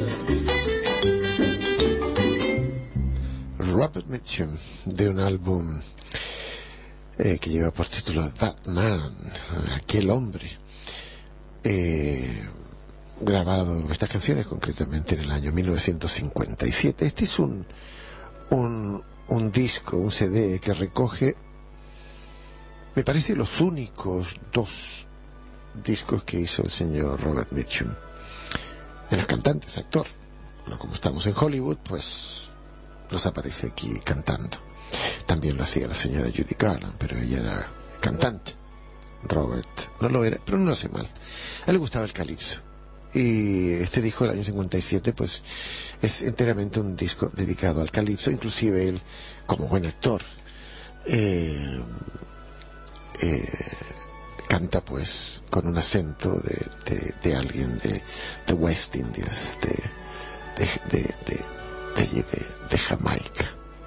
Robert Mitchum, de un álbum eh, que lleva por título That Man, aquel hombre, eh, grabado estas canciones concretamente en el año mil novecientos cincuenta y siete. Este es un un, un disco, un C D que recoge, me parece, los únicos dos discos que hizo el señor Robert Mitchum. Era cantante, es actor, pero como estamos en Hollywood, pues los aparece aquí cantando. También lo hacía la señora Judy Garland, pero ella era cantante. Robert no lo era, pero no lo hace mal. A él le gustaba el calipso. Y este disco del año cincuenta y siete, pues, es enteramente un disco dedicado al calipso. Inclusive él, como buen actor, eh, eh, canta, pues, con un acento de, de, de alguien de, de West Indies, de, de, de, de, de, de, de, de Jamaica.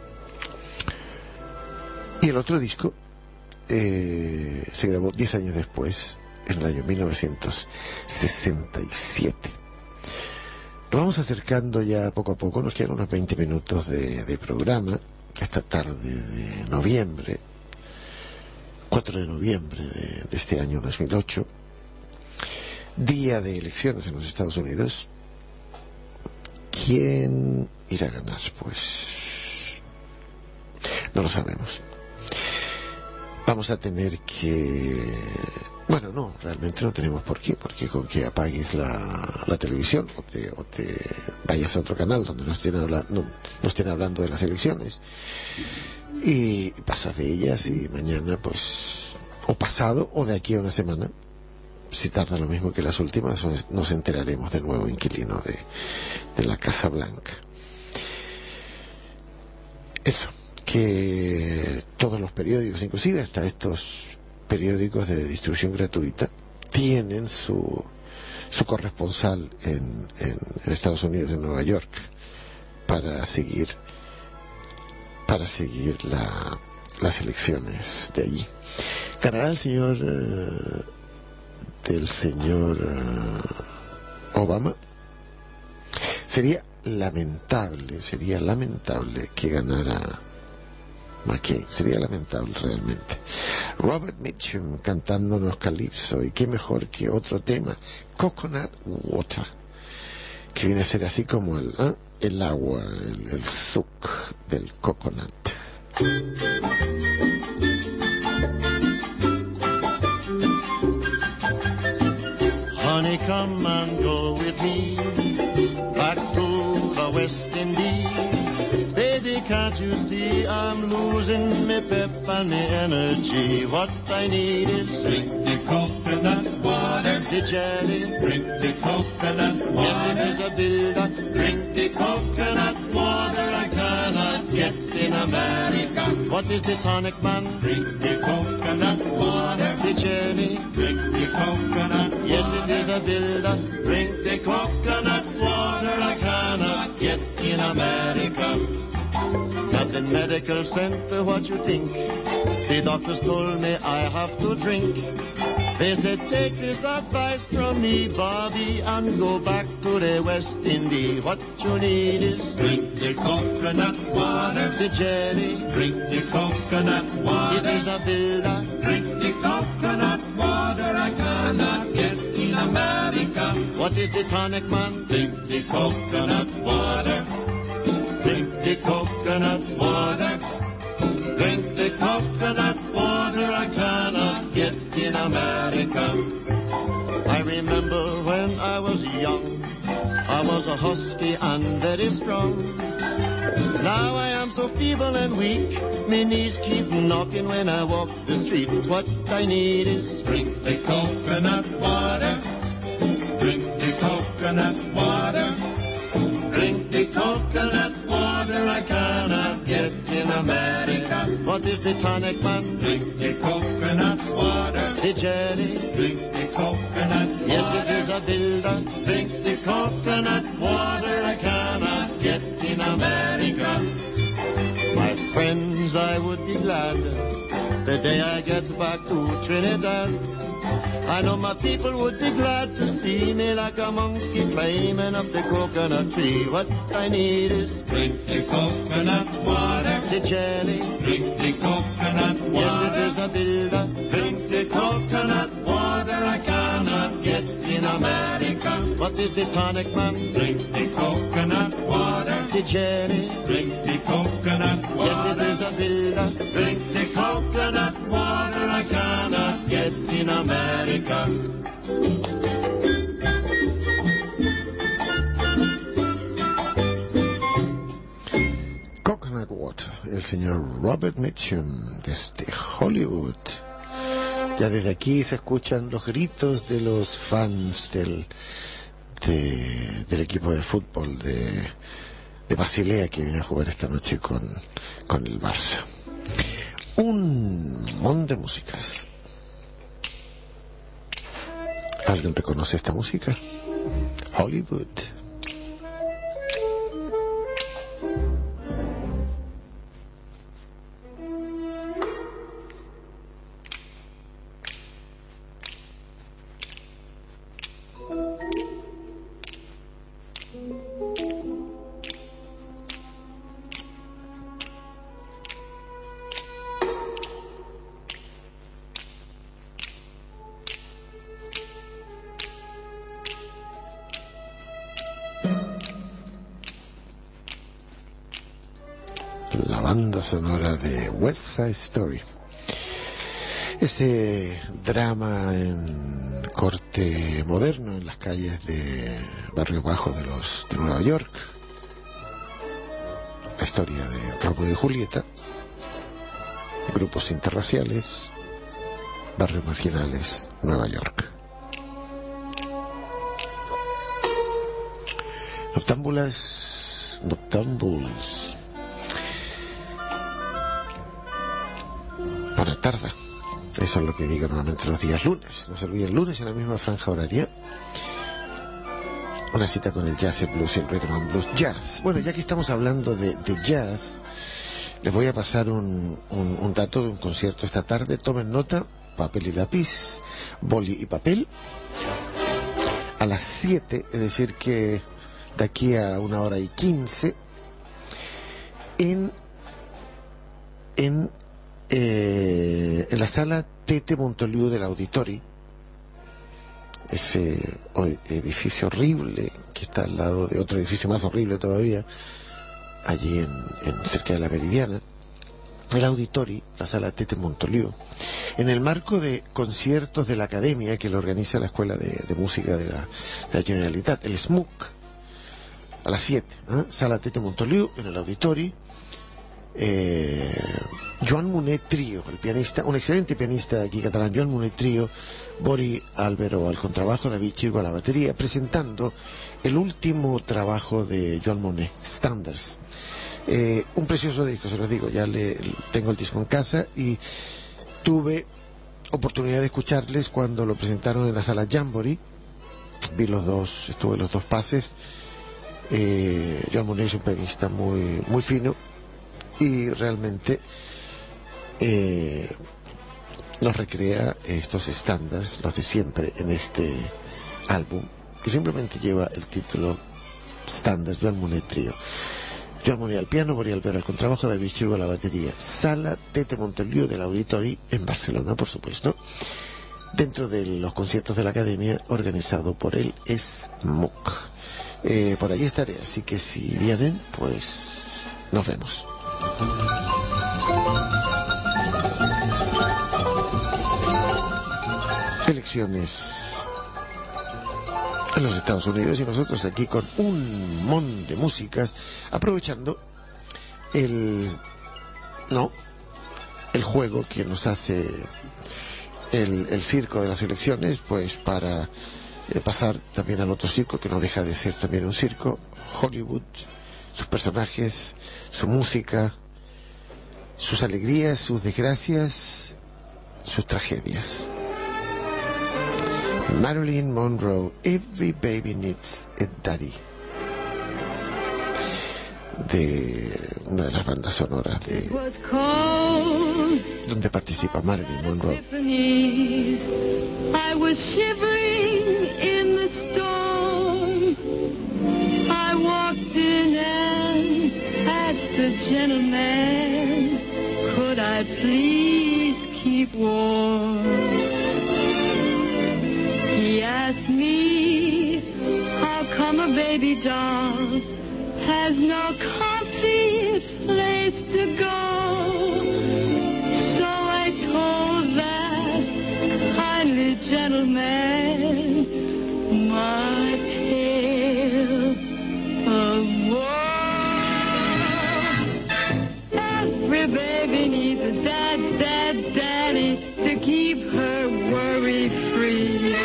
Y el otro disco eh, se grabó diez años después, en el año mil novecientos sesenta y siete. Nos vamos acercando ya poco a poco, nos quedan unos veinte minutos de, de programa, esta tarde de noviembre, cuatro de noviembre de, de este año dos mil ocho, día de elecciones en los Estados Unidos. ¿Quién irá a ganar? Pues no lo sabemos. Vamos a tener que... Bueno, no, realmente no tenemos por qué, porque con que apagues la, la televisión o te, o te vayas a otro canal donde no estén, habla, no, no estén hablando de las elecciones y pasas de ellas, y mañana pues, o pasado o de aquí a una semana, si tarda lo mismo que las últimas, nos enteraremos del nuevo inquilino de, de la Casa Blanca. Eso, que todos los periódicos, inclusive hasta estos periódicos de distribución gratuita, tienen su su corresponsal en, en, en Estados Unidos, en Nueva York, para seguir para seguir la, las elecciones de allí. Ganará el señor eh, del señor eh, Obama. Sería lamentable, sería lamentable que ganara McCain, sería lamentable realmente. Robert Mitchum cantándonos Calypso, y qué mejor que otro tema, Coconut Water, que viene a ser así como el, ¿eh? el agua, el, el zuc del coconut. Honey, come and go with me back to the West Indies. Baby, can't you see I'm losing me pep and me energy? What I need is drink the coconut water, the jelly, drink the coconut water. Yes, it is a builder, drink the coconut water. I cannot get in America. What is the tonic, man? Drink the coconut water, the jelly, drink the coconut water. Yes, it is a builder, drink the coconut water. I cannot get in America. At the medical center, what you think? The doctors told me I have to drink. They said, take this advice from me, Bobby, and go back to the West Indies. What you need is drink the coconut water, the jelly, drink the coconut water. It is a builder, drink the coconut water. I cannot get in America. What is the tonic, man? Drink the coconut water. Drink the coconut water. Drink the coconut water. I cannot get in America. I remember when I was young, I was a husky and very strong. Now I am so feeble and weak, my knees keep knocking when I walk the street. What I need is drink the coconut water. Drink the coconut water. Drink the coconut water. I cannot get in America. What is the tonic, man? Drink the coconut water. The jelly, drink the coconut water. Yes, it is a builder. Drink the coconut water. I cannot get in America. My friends, I would be glad the day I get back to Trinidad. I know my people would be glad to see me like a monkey climbing up the coconut tree. What I need is drink the coconut water, the jelly, drink the coconut water. Yes, it is a builder, drink the coconut water. I cannot get in America. What is the tonic, man? Drink the coconut water, the jelly, drink the coconut water. Yes, it is a builder, drink the coconut water. I cannot get in America. Coconut Water, el señor Robert Mitchum desde Hollywood. Ya desde aquí se escuchan los gritos de los fans del de, del equipo de fútbol de, de Basilea, que viene a jugar esta noche con, con el Barça. Un montón de músicas. ¿Alguien reconoce esta música? Hollywood. banda sonora de West Side Story. Ese drama en corte moderno en las calles de barrio bajo de los de Nueva York. La historia de Romeo y Julieta, grupos interraciales, barrios marginales, Nueva York. Noctámbulas, noctámbuls. Buena tarde. Eso es lo que digo normalmente los días lunes. No se olviden, lunes en la misma franja horaria. Una cita con el jazz, el blues y el rhythm and blues jazz. Bueno, ya que estamos hablando de, de jazz, les voy a pasar un, un, un dato de un concierto esta tarde. Tomen nota, papel y lápiz, boli y papel. A las siete, es decir que de aquí a una hora y quince, en, en, eh, en la sala Tete Montoliu del Auditori, ese edificio horrible que está al lado de otro edificio más horrible todavía, allí en, en cerca de la Meridiana, el Auditori, la sala Tete Montoliu, en el marco de conciertos de la academia que lo organiza la Escuela de, de Música de la, de la Generalitat, el S M U C, a las siete, ¿eh? Sala Tete Montoliu, en el Auditori. eh, Joan Monet Trio, el pianista, un excelente pianista aquí catalán, Joan Monet Trio, Bori Álvaro al contrabajo, David Chirgo a la batería, presentando el último trabajo de Joan Monet, Standards. Eh, un precioso disco, se los digo, ya le, tengo el disco en casa y tuve oportunidad de escucharles cuando lo presentaron en la sala Jamboree. Vi los dos, estuve los dos pases. Eh, Joan Monet es un pianista muy, muy fino y realmente eh, nos recrea estos estándares, los de siempre, en este álbum que simplemente lleva el título Standards, Joan Monet Trio. Joan Monet al piano, Bori Álvaro al contrabajo, David Chirgo a la batería. Sala Tete Montoliu del Auditori en Barcelona, por supuesto, dentro de los conciertos de la academia organizado por el S M U C. Eh, por allí estaré, así que si vienen, pues nos vemos. Elecciones en los Estados Unidos y nosotros aquí con un montón de músicas, aprovechando el no el juego que nos hace el, el circo de las elecciones, pues para eh, pasar también al otro circo que no deja de ser también un circo, Hollywood, sus personajes, su música, sus alegrías, sus desgracias, sus tragedias. Marilyn Monroe, Every Baby Needs a Daddy, de una de las bandas sonoras de donde participa Marilyn Monroe. I was shivering in the storm. I walked in and asked the gentleman, could I please keep warm? He asked me, how come a baby doll has no comfy place to go? So I told that kindly gentleman my tale of woe. Every baby needs a dad, dad, daddy to keep her worry free.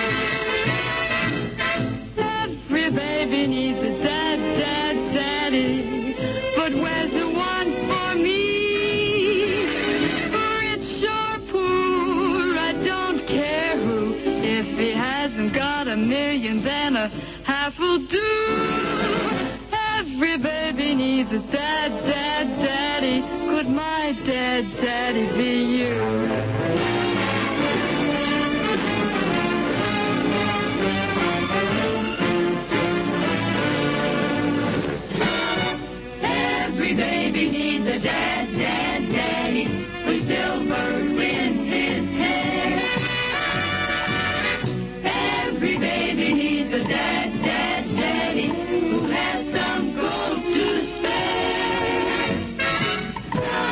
Every baby needs a dad, dad, daddy, but where's the one for me? Rich or poor, I don't care who. If he hasn't got a million, then a half will do. Every baby needs a dad, dad, daddy. Could my dad, daddy be you? Every baby needs a dad, dad, daddy, with silver in his hair. Every baby needs a dad, dad, daddy, who has some gold to spare.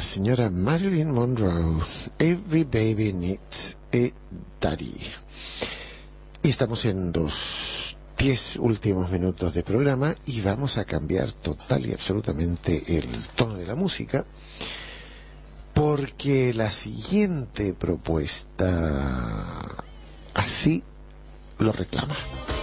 señora Marilyn Monroe. Every baby needs a daddy. Y estamos en los diez últimos minutos de programa y vamos a cambiar total y absolutamente el tono de la música, porque la siguiente propuesta así lo reclama.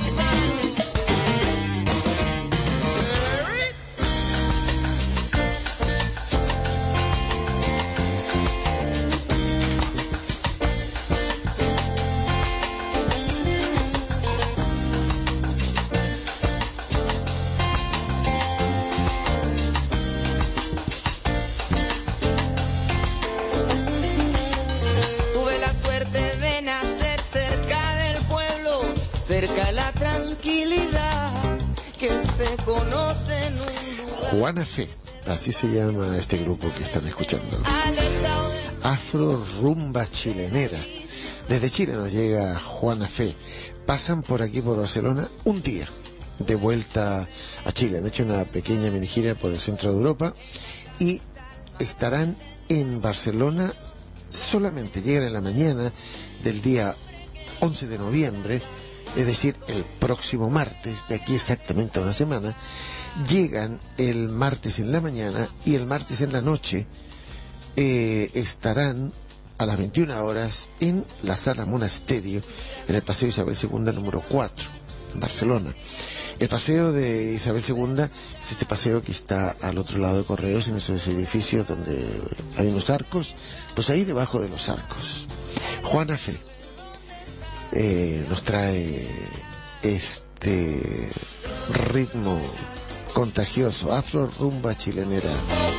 Juana Fe, así se llama este grupo que están escuchando. Afro Rumba Chilenera. Desde Chile nos llega Juana Fe. Pasan por aquí por Barcelona un día de vuelta a Chile. Han hecho una pequeña mini gira por el centro de Europa y estarán en Barcelona solamente. Llegan en la mañana del día once de noviembre, es decir, el próximo martes, de aquí exactamente a una semana. Llegan el martes en la mañana y el martes en la noche eh, estarán a las veintiuna horas en la Sala Monasterio, en el Paseo Isabel segunda número cuatro, en Barcelona. El Paseo de Isabel segunda es este paseo que está al otro lado de Correos, en esos edificios donde hay unos arcos, pues ahí debajo de los arcos. Juana Fe eh, nos trae este ritmo contagioso, Afro Rumba Chilenera.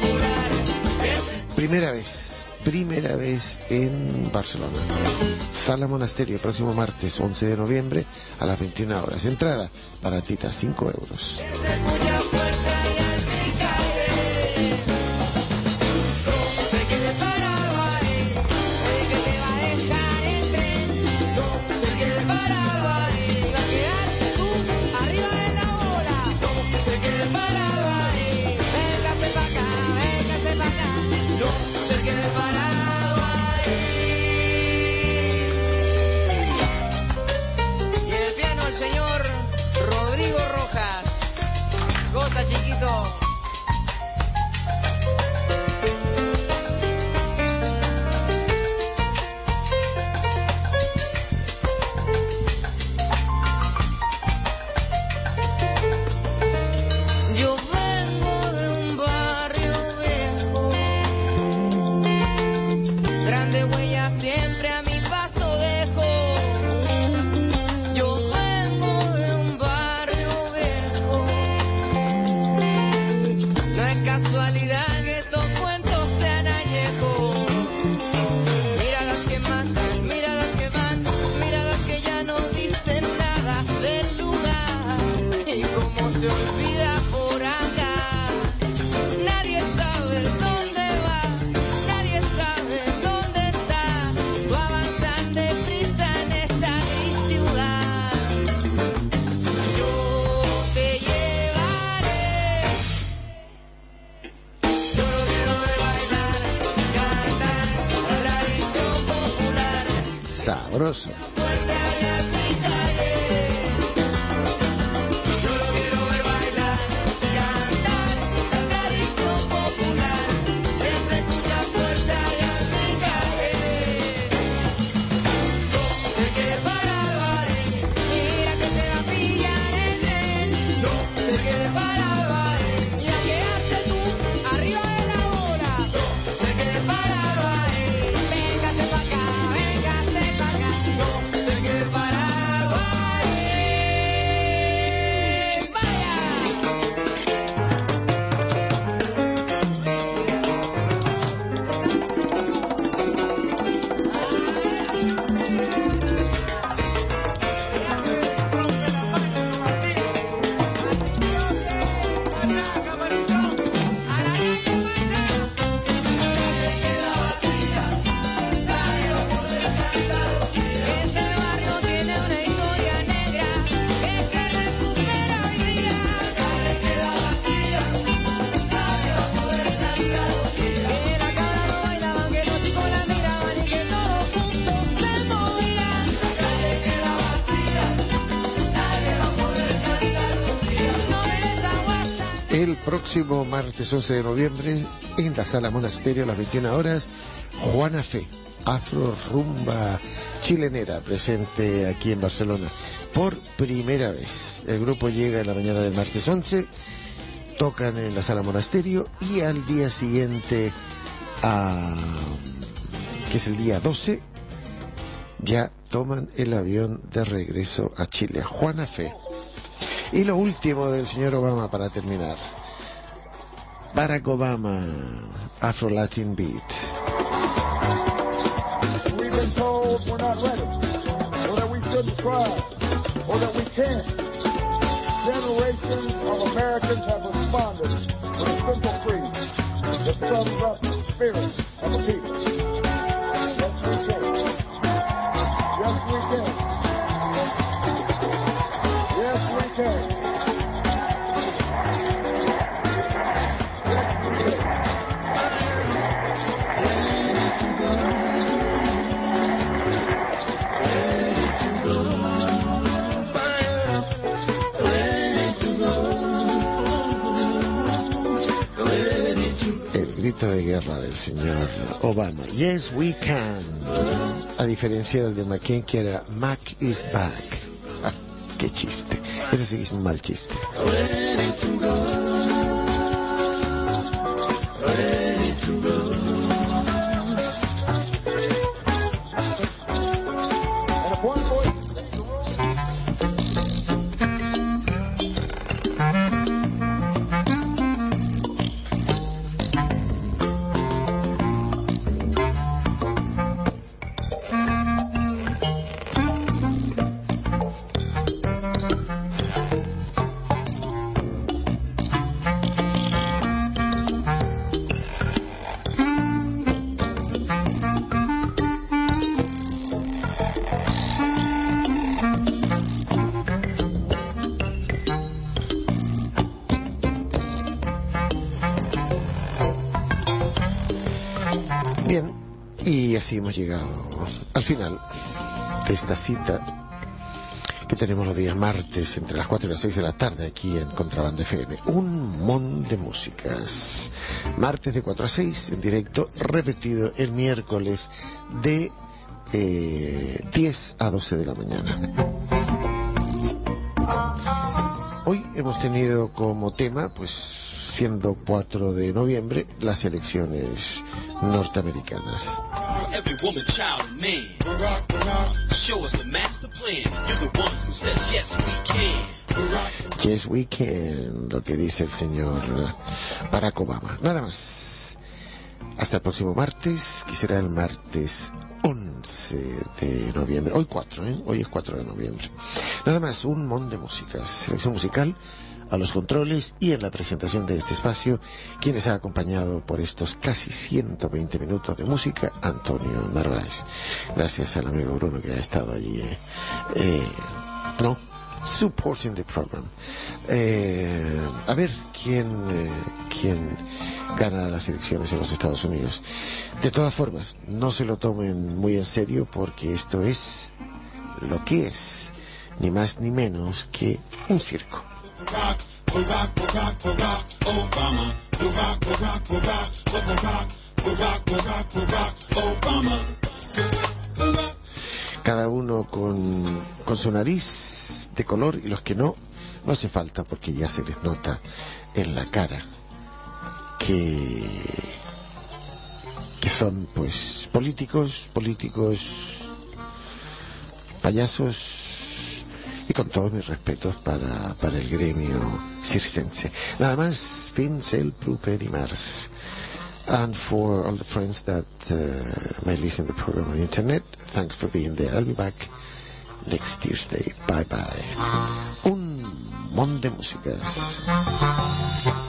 Primera vez, primera vez en Barcelona. Sala Monasterio, el próximo martes once de noviembre a las veintiuna horas. Entrada baratita, cinco euros. Sabroso. No El próximo martes once de noviembre, en la Sala Monasterio a las veintiuna horas, Juana Fe, afro rumba chilenera, presente aquí en Barcelona por primera vez. El grupo llega en la mañana del martes once, tocan en la Sala Monasterio y al día siguiente, a, que es el día doce, ya toman el avión de regreso a Chile. Juana Fe. Y lo último del señor Obama para terminar. Barack Obama, Afro Latin Beat. We've been told we're not ready, or that we shouldn't try, or that we can't. Generations of Americans have responded with a simple creed that sums up the spirit of the people. Yes, we can. Yes, we can. Yes, we can. El grito de guerra del señor Obama. Yes, we can. A diferencia del de McCain, que era Mac is back. Ah, qué chiste. Eso sí que es un mal chiste. Bien, y así hemos llegado al final de esta cita que tenemos los días martes entre las cuatro y las seis de la tarde aquí en Contrabanda F M. Un montón de músicas. Martes de cuatro a seis en directo, repetido el miércoles de eh, diez a doce de la mañana. Hoy hemos tenido como tema, pues siendo cuatro de noviembre, las elecciones norteamericanas. Every woman, child, and man. Show us the master plan. You're the one who says yes we can. Yes we can, lo que dice el señor Barack Obama. Nada más. Hasta el próximo martes, que será el martes once de noviembre. Hoy cuatro, ¿eh? Hoy es cuatro de noviembre. Nada más, un montón de músicas. Selección musical a los controles y en la presentación de este espacio, quienes ha acompañado por estos casi ciento veinte minutos de música, Antonio Narváez. Gracias al amigo Bruno que ha estado allí, eh, eh, no, supporting the program. Eh, a ver quién, eh, quién gana las elecciones en los Estados Unidos. De todas formas, no se lo tomen muy en serio porque esto es lo que es, ni más ni menos que un circo. Barack, Barack, Barack, Barack Obama. Barack, Barack, Barack, Barack, Barack, Barack, Barack Obama. Cada uno con, con su nariz de color, y los que no, no hace falta porque ya se les nota en la cara que, que son pues políticos, políticos payasos. Y con todos mis respetos para, para el gremio circense. Nada más, fins el proper dimarts. And for all the friends that uh, may listen to the program on the internet, thanks for being there. I'll be back next Tuesday. Bye bye. Un montón de músicas.